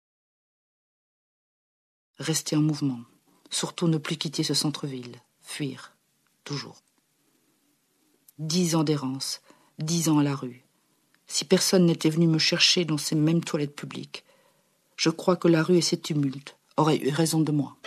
[SPEAKER 13] Rester en mouvement, surtout ne plus quitter ce centre-ville, fuir, toujours. 10 ans d'errance, 10 ans à la rue. Si personne n'était venu me chercher dans ces mêmes toilettes publiques, je crois que la rue et ses tumultes auraient eu raison de moi.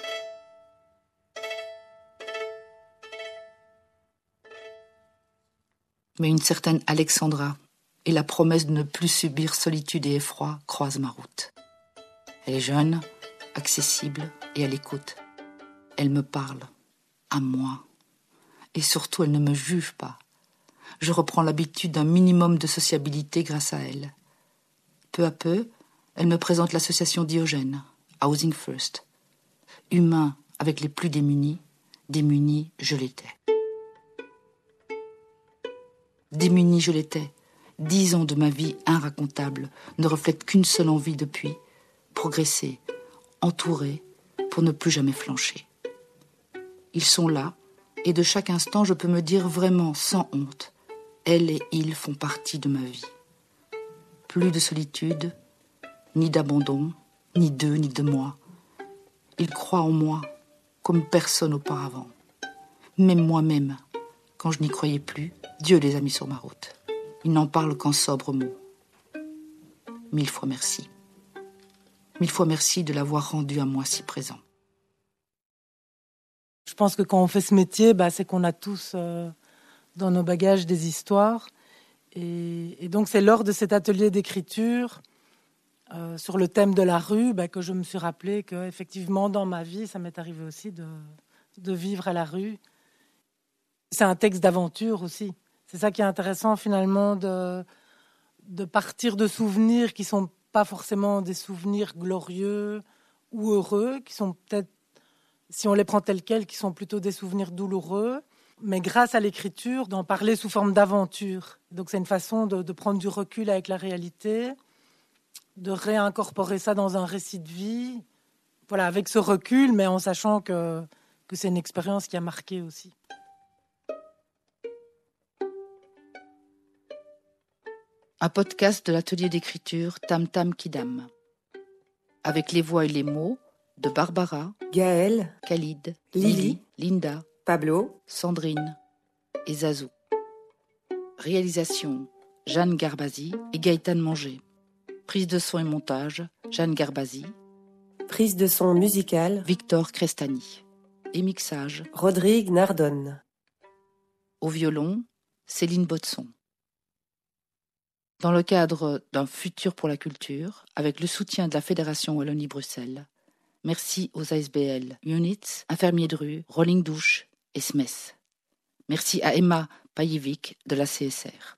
[SPEAKER 13] Mais une certaine Alexandra et la promesse de ne plus subir solitude et effroi croisent ma route. Elle est jeune, accessible et à l'écoute. Elle me parle, à moi. Et surtout, elle ne me juge pas. Je reprends l'habitude d'un minimum de sociabilité grâce à elle. Peu à peu, elle me présente l'association Diogène, Housing First. Humain avec les plus démunis, démunis je l'étais. Démunis je l'étais. 10 ans de ma vie inracontable ne reflètent qu'une seule envie depuis, progresser, entourer, pour ne plus jamais flancher. Ils sont là, et de chaque instant je peux me dire vraiment, sans honte, elle et ils font partie de ma vie. Plus de solitude, ni d'abandon, ni d'eux, ni de moi. Ils croient en moi, comme personne auparavant. Même moi-même, quand je n'y croyais plus, Dieu les a mis sur ma route. Ils n'en parlent qu'en sobres mots. 1000 fois merci. 1000 fois merci de l'avoir rendu à moi si présent.
[SPEAKER 6] Je pense que quand on fait ce métier, c'est qu'on a tous dans nos bagages des histoires. Et donc c'est lors de cet atelier d'écriture sur le thème de la rue que je me suis rappelé qu'effectivement dans ma vie, ça m'est arrivé aussi de vivre à la rue. C'est un texte d'aventure aussi. C'est ça qui est intéressant finalement de partir de souvenirs qui ne sont pas forcément des souvenirs glorieux ou heureux, qui sont peut-être, si on les prend tels quels, qui sont plutôt des souvenirs douloureux, mais grâce à l'écriture, d'en parler sous forme d'aventure. Donc c'est une façon de prendre du recul avec la réalité, de réincorporer ça dans un récit de vie, voilà, avec ce recul, mais en sachant que c'est une expérience qui a marqué aussi.
[SPEAKER 13] Un podcast de l'atelier d'écriture Tam Tam Kidam. avec les voix et les mots de Barbara,
[SPEAKER 14] Gaëlle,
[SPEAKER 13] Khalid,
[SPEAKER 14] Lily,
[SPEAKER 13] Linda,
[SPEAKER 14] Pablo,
[SPEAKER 13] Sandrine et Zazou. Réalisation Jeanne Garbasi et Gaëtan Manger. Prise de son et montage Jeanne Garbasi.
[SPEAKER 14] Prise de son musicale
[SPEAKER 13] Victor Crestani. Et mixage
[SPEAKER 14] Rodrigue Nardone.
[SPEAKER 13] Au violon Céline Botson. Dans le cadre d'un futur pour la culture, avec le soutien de la Fédération Wallonie-Bruxelles, merci aux ASBL Units, Infirmiers de rue, Rolling Douche et SMES. Merci à Emma Pajevic de la CSR.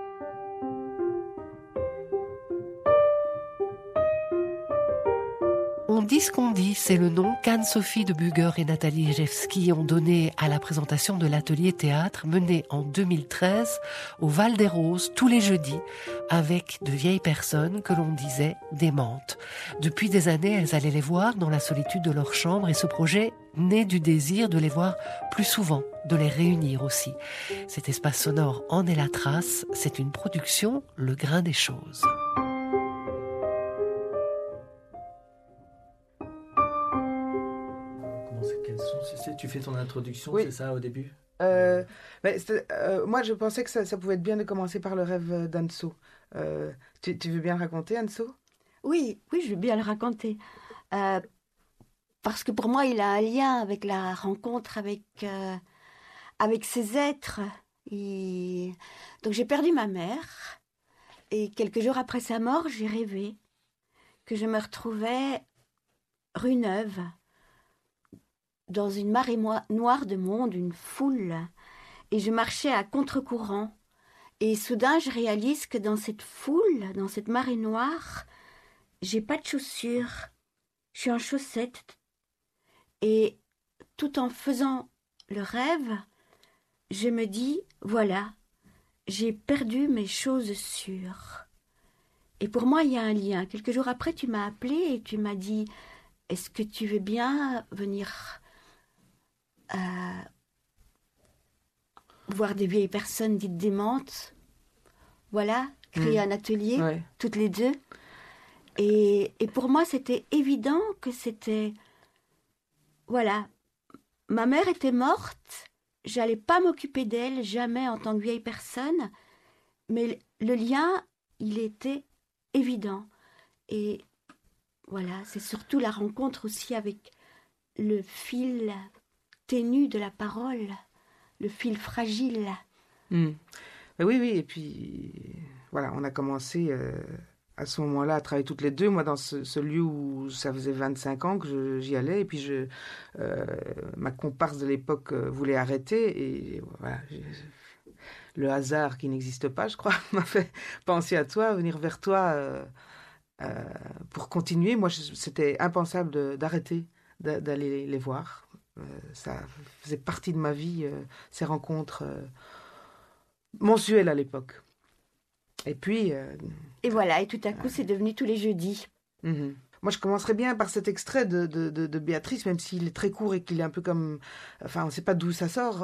[SPEAKER 3] On dit ce qu'on dit, c'est le nom qu'Anne-Sophie de Buger et Nathalie Ejewski ont donné à la présentation de l'atelier théâtre mené en 2013 au Val des Roses tous les jeudis avec de vieilles personnes que l'on disait démentes. Depuis des années, elles allaient les voir dans la solitude de leur chambre et ce projet naît du désir de les voir plus souvent, de les réunir aussi. Cet espace sonore en est la trace, c'est une production Le Grain des Choses.
[SPEAKER 15] Tu fais ton introduction,
[SPEAKER 16] oui.
[SPEAKER 15] C'est ça, au début
[SPEAKER 16] moi, je pensais que ça pouvait être bien de commencer par le rêve d'Anso. Tu veux bien le raconter, Anso ?
[SPEAKER 17] Oui, je veux bien le raconter. Parce que pour moi, il a un lien avec la rencontre avec ces êtres. Donc, j'ai perdu ma mère. Et quelques jours après sa mort, j'ai rêvé que je me retrouvais rue Neuve, dans une marée noire de monde, une foule, et je marchais à contre-courant. Et soudain, je réalise que dans cette foule, dans cette marée noire, j'ai pas de chaussures. Je suis en chaussettes. Et tout en faisant le rêve, je me dis, voilà, j'ai perdu mes choses sûres. Et pour moi, il y a un lien. Quelques jours après, tu m'as appelé et tu m'as dit, est-ce que tu veux bien venir voir des vieilles personnes dites démentes, voilà, créer un atelier, toutes les deux. Et pour moi, c'était évident que c'était... Voilà, ma mère était morte, j'allais pas m'occuper d'elle, jamais en tant que vieille personne, mais le lien, il était évident. Et voilà, c'est surtout la rencontre aussi avec le fil ténu de la parole, le fil fragile.
[SPEAKER 16] Oui, et puis voilà, on a commencé à ce moment-là à travailler toutes les deux, moi dans ce lieu où ça faisait 25 ans que j'y allais, et puis ma comparse de l'époque voulait arrêter, et voilà, le hasard qui n'existe pas, je crois, m'a fait penser à toi, venir vers toi pour continuer. Moi, c'était impensable d'arrêter d'aller les voir. Ça faisait partie de ma vie, ces rencontres mensuelles à l'époque. Et puis...
[SPEAKER 17] Et voilà, et tout à coup, c'est devenu tous les jeudis.
[SPEAKER 16] Moi, je commencerais bien par cet extrait de Béatrice, même s'il est très court et qu'il est un peu comme... Enfin, on ne sait pas d'où ça sort.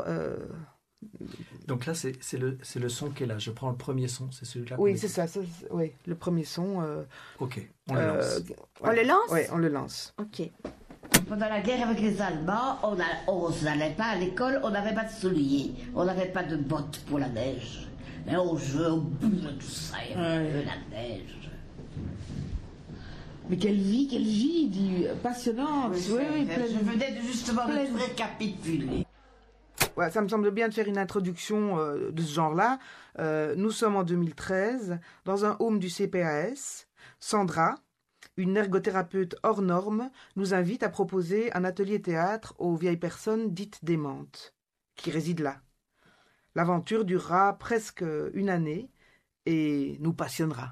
[SPEAKER 15] Donc là, c'est le son qui est là. Je prends le premier son, c'est celui-là.
[SPEAKER 16] Oui, c'est ça. Oui, le premier son.
[SPEAKER 15] Ok, on le lance.
[SPEAKER 17] On le lance ?
[SPEAKER 16] Oui, on le lance.
[SPEAKER 17] Ok.
[SPEAKER 18] Pendant la guerre avec les Allemands, on n'allait pas à l'école, on n'avait pas de souliers, on n'avait pas de bottes pour la neige. Mais on jouait au bout de tout ça, la neige.
[SPEAKER 19] Mais quelle vie passionnante.
[SPEAKER 18] Oui, je venais justement de tout récapituler.
[SPEAKER 16] Ouais, ça me semble bien de faire une introduction de ce genre-là. Nous sommes en 2013, dans un home du CPAS. Sandra, une ergothérapeute hors norme, nous invite à proposer un atelier théâtre aux vieilles personnes dites démentes, qui résident là. L'aventure durera presque une année et nous passionnera.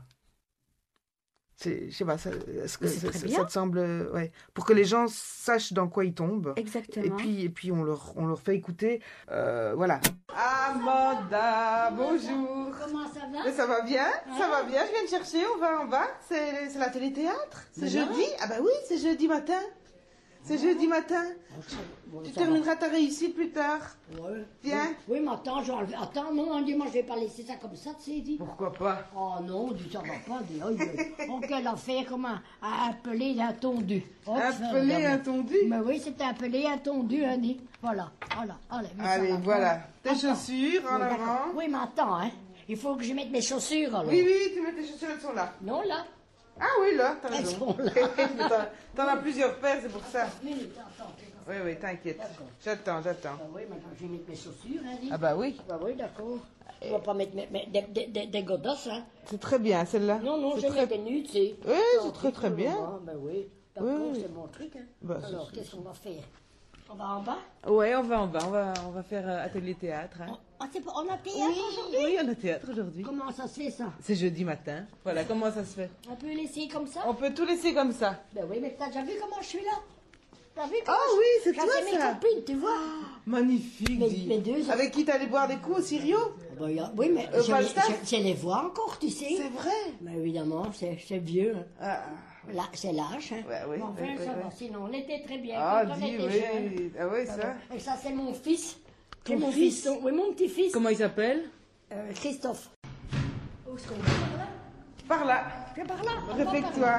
[SPEAKER 16] Je sais pas, est-ce que ça te semble... Ouais, pour que les gens sachent dans quoi ils tombent.
[SPEAKER 17] Exactement.
[SPEAKER 16] Et puis on leur fait écouter, voilà. Amanda, bonjour.
[SPEAKER 18] Comment ça va?
[SPEAKER 16] Mais ça va bien, ça va bien, je viens de chercher, on va en bas. C'est l'atelier théâtre, c'est jeudi. Ah bah oui, c'est jeudi matin. C'est jeudi matin. Tu termineras ta réussite plus tard.
[SPEAKER 18] Ouais.
[SPEAKER 16] Viens.
[SPEAKER 18] Oui, mais attends, je vais enlever. Attends, non, dis-moi, je vais pas laisser ça comme ça, tu sais, dis.
[SPEAKER 16] Pourquoi pas?
[SPEAKER 18] Oh non, dis, ça va pas, dis. Oh, quelle affaire, comment appeler un tondu. Oh,
[SPEAKER 16] Appeler un tondu?
[SPEAKER 18] Mais oui, c'est appelé un tondu, hein, dis. Voilà, voilà.
[SPEAKER 16] Allez, voilà. Tes chaussures en avant.
[SPEAKER 18] Oui, mais attends, hein. Il faut que je mette mes chaussures, alors.
[SPEAKER 16] Oui, tu mets tes chaussures, elles sont là.
[SPEAKER 18] Non, là.
[SPEAKER 16] Ah oui, là, t'as
[SPEAKER 18] Elles
[SPEAKER 16] raison.
[SPEAKER 18] sont là.
[SPEAKER 16] T'en as plusieurs paires, c'est pour ça.
[SPEAKER 18] Attends.
[SPEAKER 16] Oui, t'inquiète. J'attends.
[SPEAKER 18] Ah oui, maintenant je vais mettre mes chaussures, hein, dis.
[SPEAKER 16] Ah bah oui.
[SPEAKER 18] Bah oui, d'accord. On va pas mettre des godasses, hein.
[SPEAKER 16] C'est très bien, celle-là.
[SPEAKER 18] Non, je mets des nudes, tu sais.
[SPEAKER 16] Oui, c'est très bien.
[SPEAKER 18] Ben oui, d'accord, c'est mon truc, hein.
[SPEAKER 16] Bah,
[SPEAKER 18] alors, qu'est-ce qu'on va faire? On va en bas?
[SPEAKER 16] Ouais, on va en bas. On va faire atelier théâtre. Hein.
[SPEAKER 18] On a théâtre aujourd'hui?
[SPEAKER 16] Oui, on a théâtre aujourd'hui.
[SPEAKER 18] Comment ça se fait, ça?
[SPEAKER 16] C'est jeudi matin. Voilà, comment ça se fait?
[SPEAKER 18] On peut laisser comme ça?
[SPEAKER 16] On peut tout laisser comme ça.
[SPEAKER 18] Ben oui, mais t'as déjà vu comment je suis là? T'as vu comment
[SPEAKER 16] oui, c'est toi,
[SPEAKER 18] ça?
[SPEAKER 16] ça.
[SPEAKER 18] Mes copines, tu vois.
[SPEAKER 16] Magnifique,
[SPEAKER 18] mes deux...
[SPEAKER 16] Avec qui t'allais boire des coups au Sirio?
[SPEAKER 18] Oui, mais je les vois encore, tu sais.
[SPEAKER 16] C'est vrai?
[SPEAKER 18] Mais évidemment, c'est vieux.
[SPEAKER 16] Ah.
[SPEAKER 18] Là, c'est l'âge. Hein.
[SPEAKER 16] Oui,
[SPEAKER 18] enfin, ça va. Sinon, on était très bien.
[SPEAKER 16] Ah,
[SPEAKER 18] quand on
[SPEAKER 16] dis,
[SPEAKER 18] était jeunes.
[SPEAKER 16] Ah oui, ça.
[SPEAKER 18] Et ça, c'est mon fils.
[SPEAKER 16] Ton
[SPEAKER 18] mon
[SPEAKER 16] fils?
[SPEAKER 18] Oui, mon petit-fils.
[SPEAKER 16] Comment il s'appelle?
[SPEAKER 18] Christophe. Où est-ce qu'on va?
[SPEAKER 16] Par là.
[SPEAKER 18] Viens par là.
[SPEAKER 16] Réfectoire.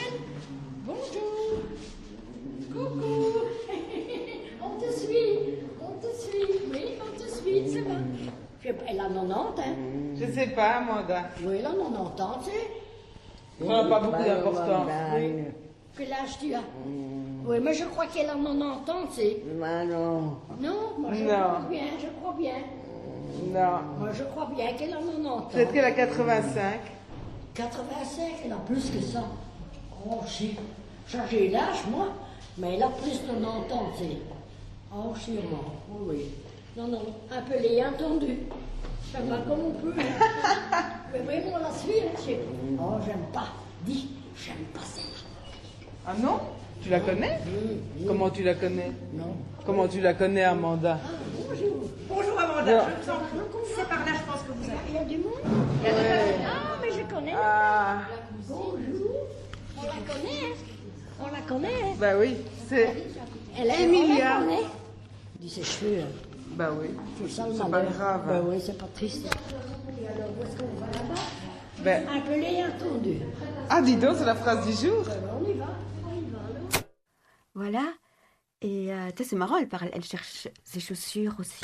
[SPEAKER 18] Bonjour. Coucou. On te suit. Oui, on te suit, ça va. Elle a 90, hein.
[SPEAKER 16] Je sais pas, Amanda.
[SPEAKER 18] Oui, elle a 90 ans, tu sais.
[SPEAKER 16] Ça n'a pas beaucoup d'importance.
[SPEAKER 18] Oui. Quel âge tu as? Oui, mais je crois qu'elle a 90 ans, tu sais.
[SPEAKER 16] Non.
[SPEAKER 18] Non, moi je crois bien.
[SPEAKER 16] Non.
[SPEAKER 18] Moi je crois bien qu'elle a 90 ans.
[SPEAKER 16] Peut-être qu'elle a 85.
[SPEAKER 18] 85, elle a plus que ça. Oh, si. J'ai l'âge, moi, mais elle a plus de 90 ans, tu sais. Oh, sûrement. Oui. Non, un peu les entendus. Ça va comme on peut. Mais vraiment, on la suit, hein, oh, j'aime pas. Dis, j'aime pas celle-là.
[SPEAKER 16] Ah non? Tu la connais? Comment tu la connais?
[SPEAKER 18] Non.
[SPEAKER 16] Comment tu la connais, Amanda?
[SPEAKER 18] Bonjour.
[SPEAKER 2] Bonjour, Amanda. C'est par là, je pense que vous avez.
[SPEAKER 18] Il y a du monde? Ah, mais je connais.
[SPEAKER 16] Ah.
[SPEAKER 18] Bonjour. On la connaît, On la connaît,
[SPEAKER 16] Bah oui, c'est
[SPEAKER 18] Emilia. On la connaît. Dis ses cheveux, hein.
[SPEAKER 16] Bah oui.
[SPEAKER 18] C'est
[SPEAKER 16] pas grave.
[SPEAKER 18] Ben oui, c'est pas triste. Et alors, où est-ce qu'on va là-bas?
[SPEAKER 16] Ben...
[SPEAKER 18] Un peu les entendus.
[SPEAKER 16] Ah, dis donc, c'est la phrase du jour.
[SPEAKER 18] On y va.
[SPEAKER 17] Voilà. Et c'est marrant, elle cherche ses chaussures aussi.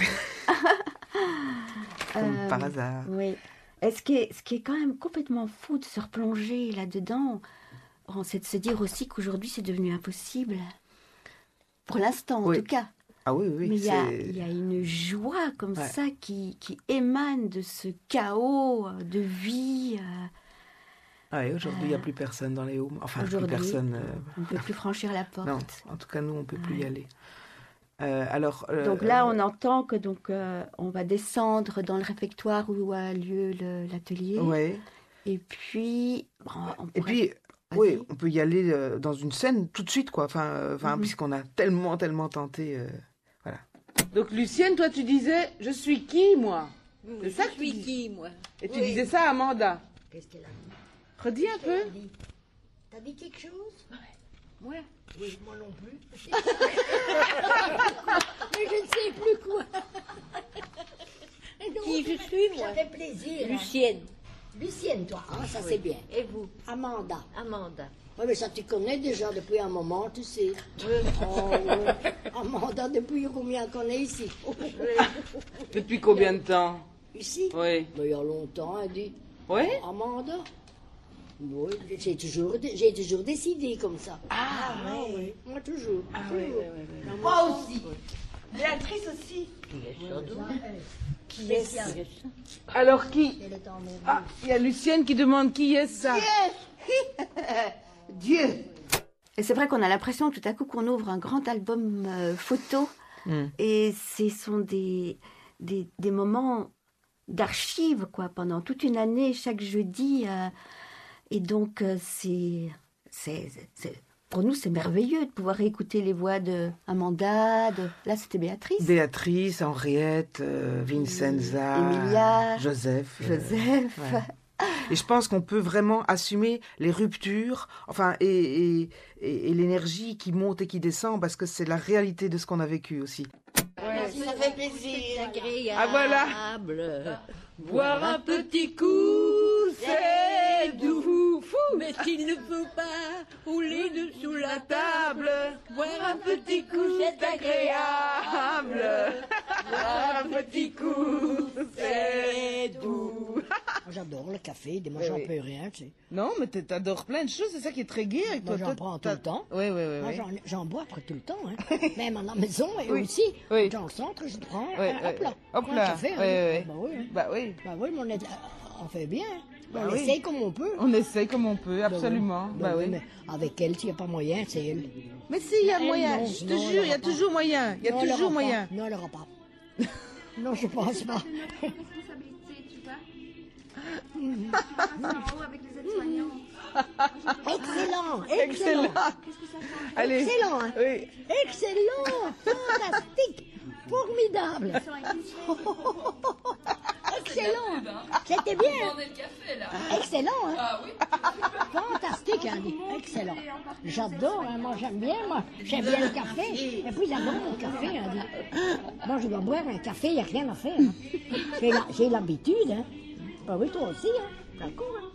[SPEAKER 16] Comme par hasard.
[SPEAKER 17] Oui. Et ce qui est quand même complètement fou de se replonger là-dedans, c'est de se dire aussi qu'aujourd'hui c'est devenu impossible. Pour l'instant, en tout cas.
[SPEAKER 16] Ah oui.
[SPEAKER 17] Mais il y a une joie comme ça qui émane de ce chaos de vie.
[SPEAKER 16] Oui, aujourd'hui, il n'y a plus personne dans les Hauts. Enfin, plus personne.
[SPEAKER 17] On ne peut plus franchir la porte.
[SPEAKER 16] Non, en tout cas, nous, on ne peut plus y aller.
[SPEAKER 17] Donc là, on entend que on va descendre dans le réfectoire où a lieu l'atelier.
[SPEAKER 16] Oui.
[SPEAKER 17] Et puis...
[SPEAKER 16] Oui, on peut y aller dans une scène tout de suite, quoi. Puisqu'on a tellement tenté... voilà. Donc, Lucienne, toi, tu disais, je suis qui, moi? C'est ça que tu dis?
[SPEAKER 18] Qui, moi?
[SPEAKER 16] Et tu disais ça à Amanda?
[SPEAKER 18] Qu'est-ce qu'elle a dit?
[SPEAKER 16] Redis un peu.
[SPEAKER 18] T'as dit quelque chose? Moi? Oui, moi non plus. Mais je ne sais plus quoi.
[SPEAKER 20] Qui je suis, moi?
[SPEAKER 18] Ça fait plaisir.
[SPEAKER 20] Lucienne.
[SPEAKER 18] Lucienne, toi. Ah, ça c'est bien.
[SPEAKER 20] Et vous?
[SPEAKER 18] Amanda.
[SPEAKER 20] Amanda.
[SPEAKER 18] Oui, mais ça tu connais déjà depuis un moment, tu sais. Oh, oui. Amanda, depuis combien qu'on est ici?
[SPEAKER 16] Depuis combien de temps?
[SPEAKER 18] Ici?
[SPEAKER 16] Oui.
[SPEAKER 18] Mais il y a longtemps, elle dit.
[SPEAKER 16] Oui?
[SPEAKER 18] Amanda? Oui, j'ai toujours décidé comme ça. Oui. Moi toujours.
[SPEAKER 2] Moi aussi. Béatrice aussi.
[SPEAKER 18] Qui est ça?
[SPEAKER 16] Alors qui? Ah, il y a Lucienne qui demande qui est ça?
[SPEAKER 17] Dieu. Et c'est vrai qu'on a l'impression tout à coup qu'on ouvre un grand album photo et ce sont des moments d'archives quoi pendant toute une année chaque jeudi et donc pour nous c'est merveilleux de pouvoir écouter les voix de Amanda, là c'était Béatrice,
[SPEAKER 16] Henriette, Vincenza,
[SPEAKER 17] Emilia,
[SPEAKER 16] Joseph. Et je pense qu'on peut vraiment assumer les ruptures, enfin, et l'énergie qui monte et qui descend, parce que c'est la réalité de ce qu'on a vécu aussi.
[SPEAKER 18] Ouais, ça fait plaisir.
[SPEAKER 19] Agréable.
[SPEAKER 16] Ah voilà.
[SPEAKER 19] Boire un petit coup, c'est doux. Mais il ne faut pas rouler dessous la table. Boire un petit coup, c'est agréable. Boire un petit coup, c'est doux.
[SPEAKER 18] J'adore le café, moi j'en peux rien, tu sais.
[SPEAKER 19] Non, mais t'adores plein de choses, c'est ça qui est très gai avec toi.
[SPEAKER 18] Moi j'en prends tout le temps.
[SPEAKER 19] Oui.
[SPEAKER 18] Moi j'en bois après tout le temps, hein. Même à la maison et aussi. Dans le centre, je prends hop là.
[SPEAKER 19] Hop là.
[SPEAKER 18] Un café, Bah oui, mais on fait bien. On essaye comme on peut.
[SPEAKER 19] On essaye comme on peut, absolument. Bah oui.
[SPEAKER 18] Mais avec elle, s'il n'y a pas moyen, c'est elle.
[SPEAKER 19] Mais si, il y a moyen. Je te jure, il y a toujours moyen. Il y a toujours moyen.
[SPEAKER 18] Non, elle n'aura pas. Non, je pense pas.
[SPEAKER 2] avec les aides-soignants.
[SPEAKER 18] Excellent.
[SPEAKER 19] Qu'est-ce que ça change?
[SPEAKER 16] Allez.
[SPEAKER 18] Excellent. Hein.
[SPEAKER 16] Oui.
[SPEAKER 18] Excellent. Fantastique. Formidable. Excellent. C'était bien. Excellent. Hein.
[SPEAKER 2] Ah oui.
[SPEAKER 18] Fantastique, Andy. Excellent. J'adore. Hein. Moi, j'aime bien. J'aime bien le café. Et puis, j'adore le café, Andy. Moi, je dois boire un café. Il n'y a rien à faire. Hein. J'ai l'habitude. Hein. Bah oui, toi aussi. Hein. D'accord. Hein.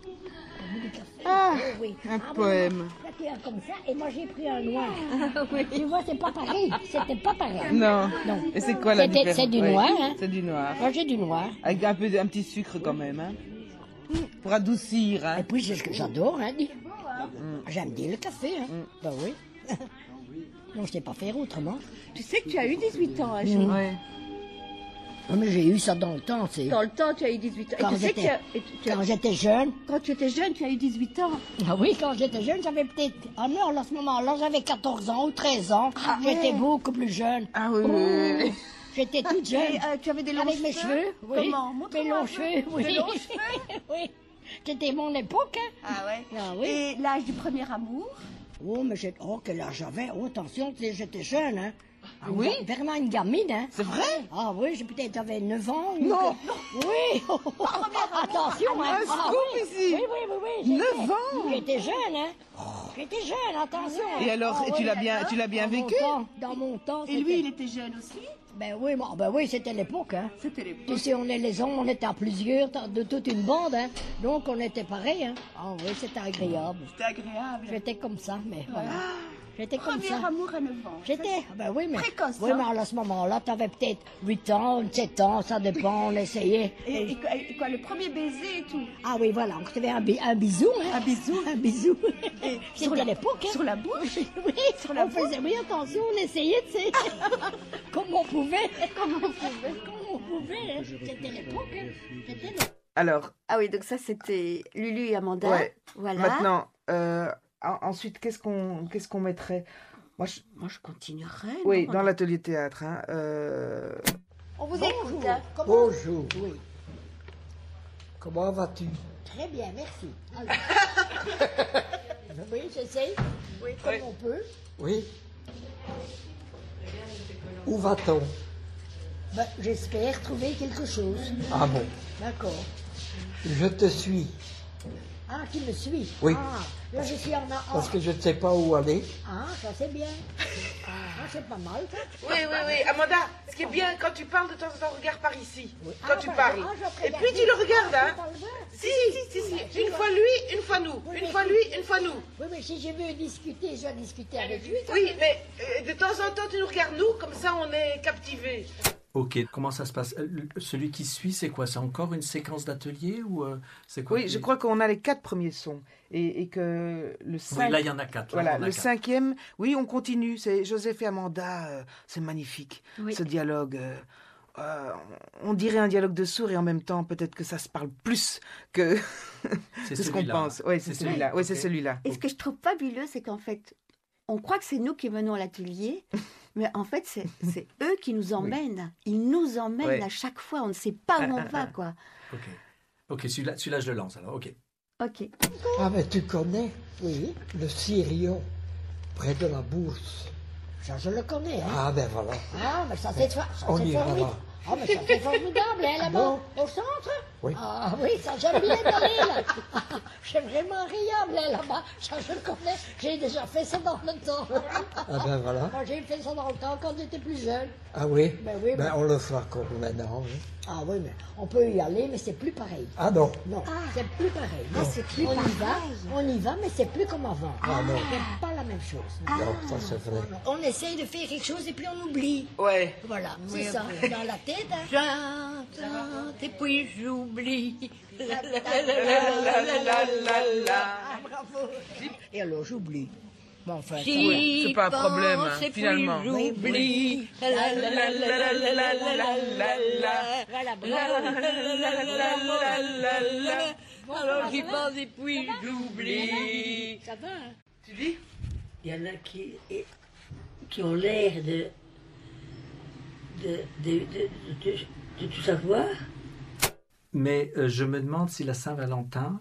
[SPEAKER 19] Un poème.
[SPEAKER 18] Là, tu as comme ça, et moi j'ai pris un noir. Tu vois, c'est pas pareil. C'était pas pareil.
[SPEAKER 19] Non. Et c'est quoi la différence?
[SPEAKER 18] C'est du noir. Hein.
[SPEAKER 19] C'est du noir.
[SPEAKER 18] Moi j'ai du noir.
[SPEAKER 19] Avec un petit sucre quand même, hein. Pour adoucir, hein.
[SPEAKER 18] Et puis c'est ce que j'adore, hein. J'aime bien le café, hein. Bah oui. Non, je t'ai pas fait autrement.
[SPEAKER 2] Tu sais que tu as eu 18 ans, hein, Jean.
[SPEAKER 19] Ouais.
[SPEAKER 18] Non, mais j'ai eu ça dans le temps, c'est...
[SPEAKER 2] Dans le temps, tu as eu 18 ans.
[SPEAKER 18] Quand j'étais jeune...
[SPEAKER 2] Quand tu étais jeune, tu as eu 18 ans.
[SPEAKER 18] Ah oui, quand j'étais jeune, j'avais peut-être... Ah non, à ce moment-là, j'avais 14 ans ou 13 ans. J'étais beaucoup plus jeune.
[SPEAKER 19] Ah oui.
[SPEAKER 18] J'étais toute jeune.
[SPEAKER 2] Et tu avais des longs
[SPEAKER 18] avec
[SPEAKER 2] cheveux?
[SPEAKER 18] mes cheveux, oui.
[SPEAKER 2] Comment?
[SPEAKER 18] Mes longs cheveux, oui.
[SPEAKER 2] Des longs cheveux?
[SPEAKER 18] Oui. C'était mon époque, hein.
[SPEAKER 2] Ah ouais?
[SPEAKER 18] Ah oui.
[SPEAKER 2] Et l'âge du premier amour?
[SPEAKER 18] Oh, mais quel âge j'avais? Oh, attention, j'étais jeune, hein.
[SPEAKER 19] Ah oui?
[SPEAKER 18] Vraiment une gamine, hein.
[SPEAKER 19] C'est vrai?
[SPEAKER 18] Ah oui, j'avais 9 ans.
[SPEAKER 19] Non.
[SPEAKER 18] Oui. Attention, hein.
[SPEAKER 19] Un scoop ici.
[SPEAKER 18] Oui.
[SPEAKER 19] 9 ans.
[SPEAKER 18] J'étais jeune, hein. J'étais jeune, attention.
[SPEAKER 19] Et alors, tu l'as bien vécu?
[SPEAKER 18] Dans mon temps.
[SPEAKER 2] Et lui, il était jeune aussi?
[SPEAKER 18] Ben oui, c'était l'époque, hein.
[SPEAKER 2] C'était l'époque.
[SPEAKER 18] Tu sais, on est les hommes, on était à plusieurs, de toute une bande, hein. Donc, on était pareil, hein. Ah oui, c'était agréable.
[SPEAKER 2] C'était agréable.
[SPEAKER 18] J'étais comme ça, mais voilà. J'étais comme
[SPEAKER 2] Premier
[SPEAKER 18] ça.
[SPEAKER 2] amour à 9 ans.
[SPEAKER 18] J'étais, ben oui, mais...
[SPEAKER 2] Précoce,
[SPEAKER 18] Oui,
[SPEAKER 2] hein.
[SPEAKER 18] mais à ce moment-là, t'avais peut-être 8 ans, 7 ans, ça dépend, on essayait.
[SPEAKER 2] Et quoi, le premier baiser et tout?
[SPEAKER 18] Ah oui, voilà, on recevait un bisou, hein.
[SPEAKER 2] Un bisou?
[SPEAKER 18] Un bisou.
[SPEAKER 2] C'était
[SPEAKER 18] à l'époque, hein.
[SPEAKER 2] Sur la bouche?
[SPEAKER 18] Oui,
[SPEAKER 2] Sur la
[SPEAKER 18] on faisait, oui, attention, on essayait, tu sais. Comme on pouvait.
[SPEAKER 2] Comme on pouvait,
[SPEAKER 18] hein. C'était l'époque, hein.
[SPEAKER 16] Alors.
[SPEAKER 2] Ah oui, donc ça, c'était Lulu et Amanda.
[SPEAKER 16] Ouais.
[SPEAKER 2] Voilà.
[SPEAKER 16] Maintenant, ensuite, qu'est-ce qu'on mettrait? Moi, je
[SPEAKER 2] continuerai.
[SPEAKER 16] Oui, dans l'atelier théâtre. Hein,
[SPEAKER 2] On vous écoute. Hein.
[SPEAKER 20] Bonjour.
[SPEAKER 18] Oui.
[SPEAKER 20] Comment vas-tu?
[SPEAKER 18] Très bien, merci. Oui, j'essaye. Oui, comme on peut.
[SPEAKER 20] Oui. Où va-t-on?
[SPEAKER 18] Ben, j'espère trouver quelque chose.
[SPEAKER 20] Ah bon?
[SPEAKER 18] D'accord.
[SPEAKER 20] Je te suis.
[SPEAKER 18] Ah, tu me suis?
[SPEAKER 20] Oui.
[SPEAKER 18] Ah, là, je suis en...
[SPEAKER 20] Parce que je ne sais pas où aller.
[SPEAKER 18] Ah, ça c'est bien. Ah, c'est pas mal, ça.
[SPEAKER 16] Oui. Amanda, ce qui est bien, quand tu parles, de temps en temps, regarde par ici.
[SPEAKER 18] Oui.
[SPEAKER 16] Quand tu parles. Et puis tu le regardes, hein. Si. Une fois lui, une fois nous. Une fois lui, une fois nous.
[SPEAKER 18] Oui, mais si je veux discuter, je vais discuter avec lui.
[SPEAKER 16] Oui, mais de temps en temps, tu nous regardes nous, comme ça on est captivés.
[SPEAKER 15] Ok, comment ça se passe? Celui qui suit, c'est quoi? C'est encore une séquence d'atelier ou c'est quoi?
[SPEAKER 16] Oui, je crois qu'on a les 4 premiers sons et que le 5...
[SPEAKER 15] Oui, là il y en a 4.
[SPEAKER 16] Voilà, le 5e, oui, on continue. C'est Joseph et Amanda, c'est magnifique, ce dialogue. On dirait un dialogue de sourds et en même temps, peut-être que ça se parle plus que ce qu'on pense. Oui, c'est celui-là. Oui, c'est celui-là.
[SPEAKER 17] Et ce que je trouve fabuleux, c'est qu'en fait, on croit que c'est nous qui venons à l'atelier, mais en fait, c'est eux qui nous emmènent. Oui. Ils nous emmènent à chaque fois. On ne sait pas où on va, quoi.
[SPEAKER 15] Ok, celui-là, je le lance alors. Ok.
[SPEAKER 20] Ah, mais tu connais? Oui. Le Sirion, près de la bourse.
[SPEAKER 18] Ça, je le connais. Hein.
[SPEAKER 20] Ah, ben voilà.
[SPEAKER 18] Ah, mais ça, c'est ça.
[SPEAKER 20] On ira là. Ah, mais ça c'est formidable, hein, là-bas, au centre? Oui. Ah oui, ça j'aime bien d'aller, là. C'est vraiment agréable, hein, là-bas. Ça je le connais. J'ai déjà fait ça dans le temps.
[SPEAKER 21] Ah ben voilà.
[SPEAKER 20] Moi, j'ai fait ça dans le temps quand j'étais plus jeune.
[SPEAKER 21] Ah oui?
[SPEAKER 20] Oui,
[SPEAKER 21] Ben on le fera encore maintenant. Oui.
[SPEAKER 20] Ah oui, mais on peut y aller, mais c'est plus pareil.
[SPEAKER 21] Ah non?
[SPEAKER 20] Non, c'est plus pareil.
[SPEAKER 21] Non.
[SPEAKER 20] C'est plus on y va, mais c'est plus comme avant.
[SPEAKER 21] Ah non.
[SPEAKER 20] C'est pas la même chose.
[SPEAKER 21] Non, ça c'est vrai.
[SPEAKER 20] On essaye de faire quelque chose et puis on oublie.
[SPEAKER 16] Ouais.
[SPEAKER 20] Voilà, c'est
[SPEAKER 19] Oui,
[SPEAKER 20] ça,
[SPEAKER 19] oui.
[SPEAKER 20] dans la tête. Hein.
[SPEAKER 19] Chante et puis j'oublie.
[SPEAKER 20] Bravo. Et alors j'oublie. Bon, enfin,
[SPEAKER 16] c'est pas un problème, hein,
[SPEAKER 19] J'y pense et puis
[SPEAKER 16] finalement.
[SPEAKER 19] j'oublie. Alors j'y pense et puis j'oublie.
[SPEAKER 20] Ça va, hein?
[SPEAKER 16] Tu dis?
[SPEAKER 20] Il y en a qui ont l'air de tout savoir.
[SPEAKER 15] Mais je me demande si la Saint-Valentin...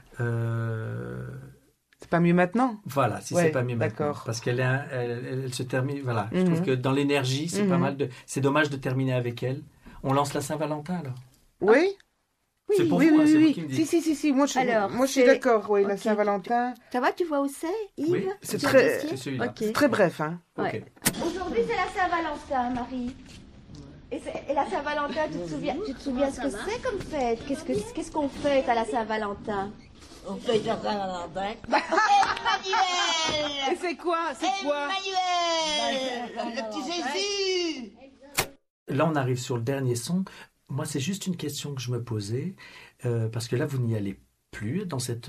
[SPEAKER 16] C'est pas mieux maintenant?
[SPEAKER 15] Voilà, si
[SPEAKER 16] Ouais,
[SPEAKER 15] c'est pas mieux maintenant.
[SPEAKER 16] d'accord.
[SPEAKER 15] Parce elle se termine... Voilà, je
[SPEAKER 16] Mhm.
[SPEAKER 15] trouve que dans l'énergie, c'est pas
[SPEAKER 16] Mhm.
[SPEAKER 15] mal de... C'est dommage de terminer avec elle. On lance la Saint-Valentin, alors?
[SPEAKER 16] Oui?
[SPEAKER 15] C'est pour
[SPEAKER 16] oui,
[SPEAKER 15] vous, hein,
[SPEAKER 16] oui,
[SPEAKER 15] c'est vous
[SPEAKER 16] oui.
[SPEAKER 15] qui me dites.
[SPEAKER 16] Si. Moi, je suis
[SPEAKER 17] c'est-
[SPEAKER 16] d'accord. Oui, la
[SPEAKER 17] Ok.
[SPEAKER 16] Saint-Valentin.
[SPEAKER 17] Ça va, tu vois où c'est, Yves?
[SPEAKER 15] Oui,
[SPEAKER 16] C'est
[SPEAKER 17] Tu as
[SPEAKER 16] très,
[SPEAKER 17] le dossier
[SPEAKER 15] c'est celui-là.
[SPEAKER 17] Ok.
[SPEAKER 16] c'est très bref, hein.
[SPEAKER 17] Ouais. Aujourd'hui, c'est la Saint-Valentin, Marie. Et la Saint-Valentin, tu te souviens ce que c'est comme fête? Qu'est-ce qu'on fête à la Saint-Valentin?
[SPEAKER 20] On fait la Saint-Valentin.
[SPEAKER 17] Emmanuel!
[SPEAKER 16] Et c'est quoi?
[SPEAKER 17] Emmanuel! Le petit Jésus!
[SPEAKER 15] Là, on arrive sur le dernier son. Moi, c'est juste une question que je me posais, parce que là, vous n'y allez plus dans ce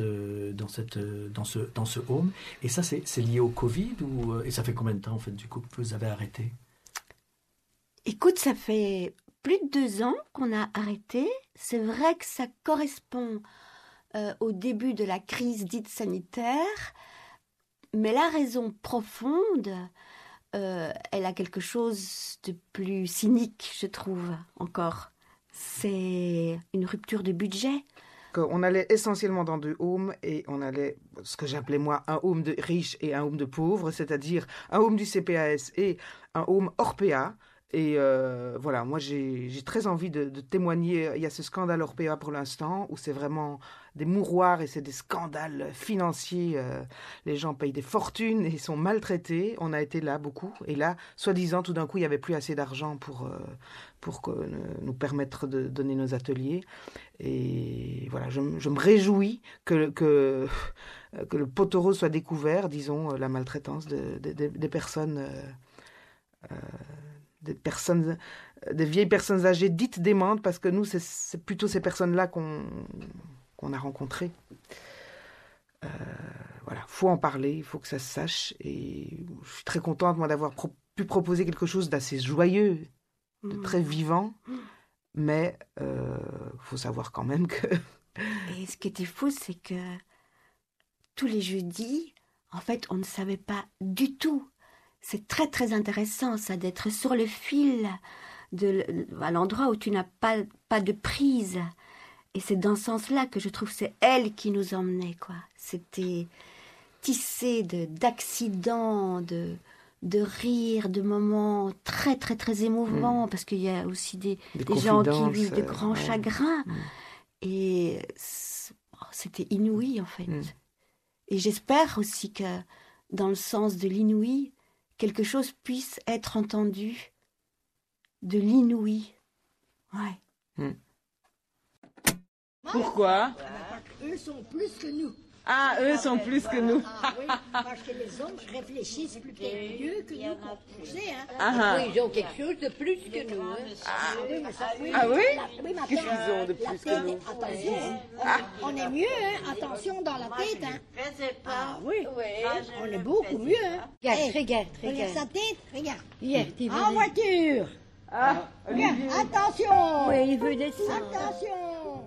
[SPEAKER 15] home. Et ça, c'est lié au Covid et ça fait combien de temps, en fait, du coup, que vous avez arrêté?
[SPEAKER 17] Écoute, ça fait plus de 2 ans qu'on a arrêté. C'est vrai que ça correspond au début de la crise dite sanitaire, mais la raison profonde, elle a quelque chose de plus cynique, je trouve, encore. C'est une rupture de budget.
[SPEAKER 16] On allait essentiellement dans 2 homes et on allait, ce que j'appelais moi, un home de riches et un home de pauvres, c'est-à-dire un home du CPAS et un home hors PA. Et voilà, moi j'ai très envie de témoigner. Il y a ce scandale hors PA pour l'instant où c'est vraiment des mouroirs et c'est des scandales financiers. Les gens payent des fortunes et sont maltraités. On a été là beaucoup. Et là, soi-disant, tout d'un coup, il n'y avait plus assez d'argent pour nous permettre de donner nos ateliers. Et voilà, je me réjouis que le pot-au-rose soit découvert, disons, la maltraitance des personnes... des vieilles personnes âgées dites démentes, parce que nous, c'est plutôt ces personnes-là qu'on a rencontrées. Voilà, faut en parler, il faut que ça se sache, et je suis très contente, moi, d'avoir pu proposer quelque chose d'assez joyeux, de très vivant, mais faut savoir quand même que...
[SPEAKER 17] Et ce qui était fou, c'est que tous les jeudis, en fait, on ne savait pas du tout. C'est très très intéressant ça, d'être sur le fil à l'endroit où tu n'as pas de prise. Et c'est dans ce sens-là que je trouve que c'est elle qui nous emmenait, quoi. C'était tissé d'accidents, de rires, de moments très très très émouvants, parce qu'il y a aussi des gens qui vivent de grands chagrins. Et c'était inouï, en fait. Et j'espère aussi que, dans le sens de l'inouï, quelque chose puisse être entendu de l'inouï. Ouais.
[SPEAKER 16] Pourquoi?
[SPEAKER 20] Eux sont plus que nous.
[SPEAKER 16] Ah, eux sont plus que nous.
[SPEAKER 20] Ah oui, parce que les hommes réfléchissent peut-être mieux que nous. Tu sais, hein?
[SPEAKER 16] Ah,
[SPEAKER 19] Oui, ils ont quelque chose de plus que nous. Hein.
[SPEAKER 20] Oui, mais ça,
[SPEAKER 16] Ah oui?
[SPEAKER 20] mais
[SPEAKER 16] Qu'est-ce qu'ils ont de plus que nous?
[SPEAKER 20] Attention, hein. On est mieux, hein? Attention dans la tête, hein? Ah oui, on est beaucoup mieux, hein?
[SPEAKER 19] Regarde.
[SPEAKER 20] Regarde sa tête, regarde.
[SPEAKER 19] Hier,
[SPEAKER 20] En voiture.
[SPEAKER 16] Ah,
[SPEAKER 20] Regarde, attention.
[SPEAKER 19] Oui, il veut descendre.
[SPEAKER 20] Attention.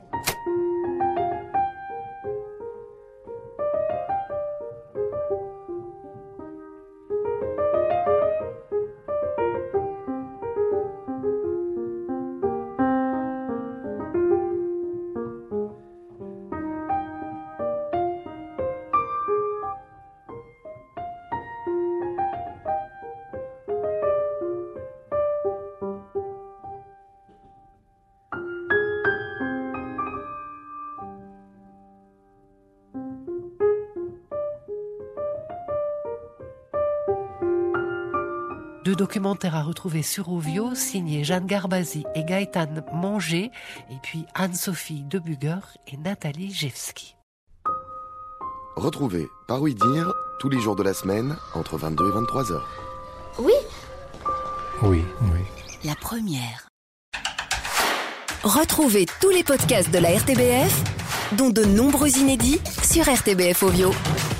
[SPEAKER 3] Deux documentaires à retrouver sur Ovio, signés Jeanne Garbasi et Gaëtan Manger, et puis Anne-Sophie Debugger et Nathalie Jewski.
[SPEAKER 9] Retrouvez Par oui dire tous les jours de la semaine entre 22 et 23 heures.
[SPEAKER 22] Oui.
[SPEAKER 15] Oui.
[SPEAKER 22] La première. Retrouvez tous les podcasts de la RTBF, dont de nombreux inédits, sur RTBF Ovio.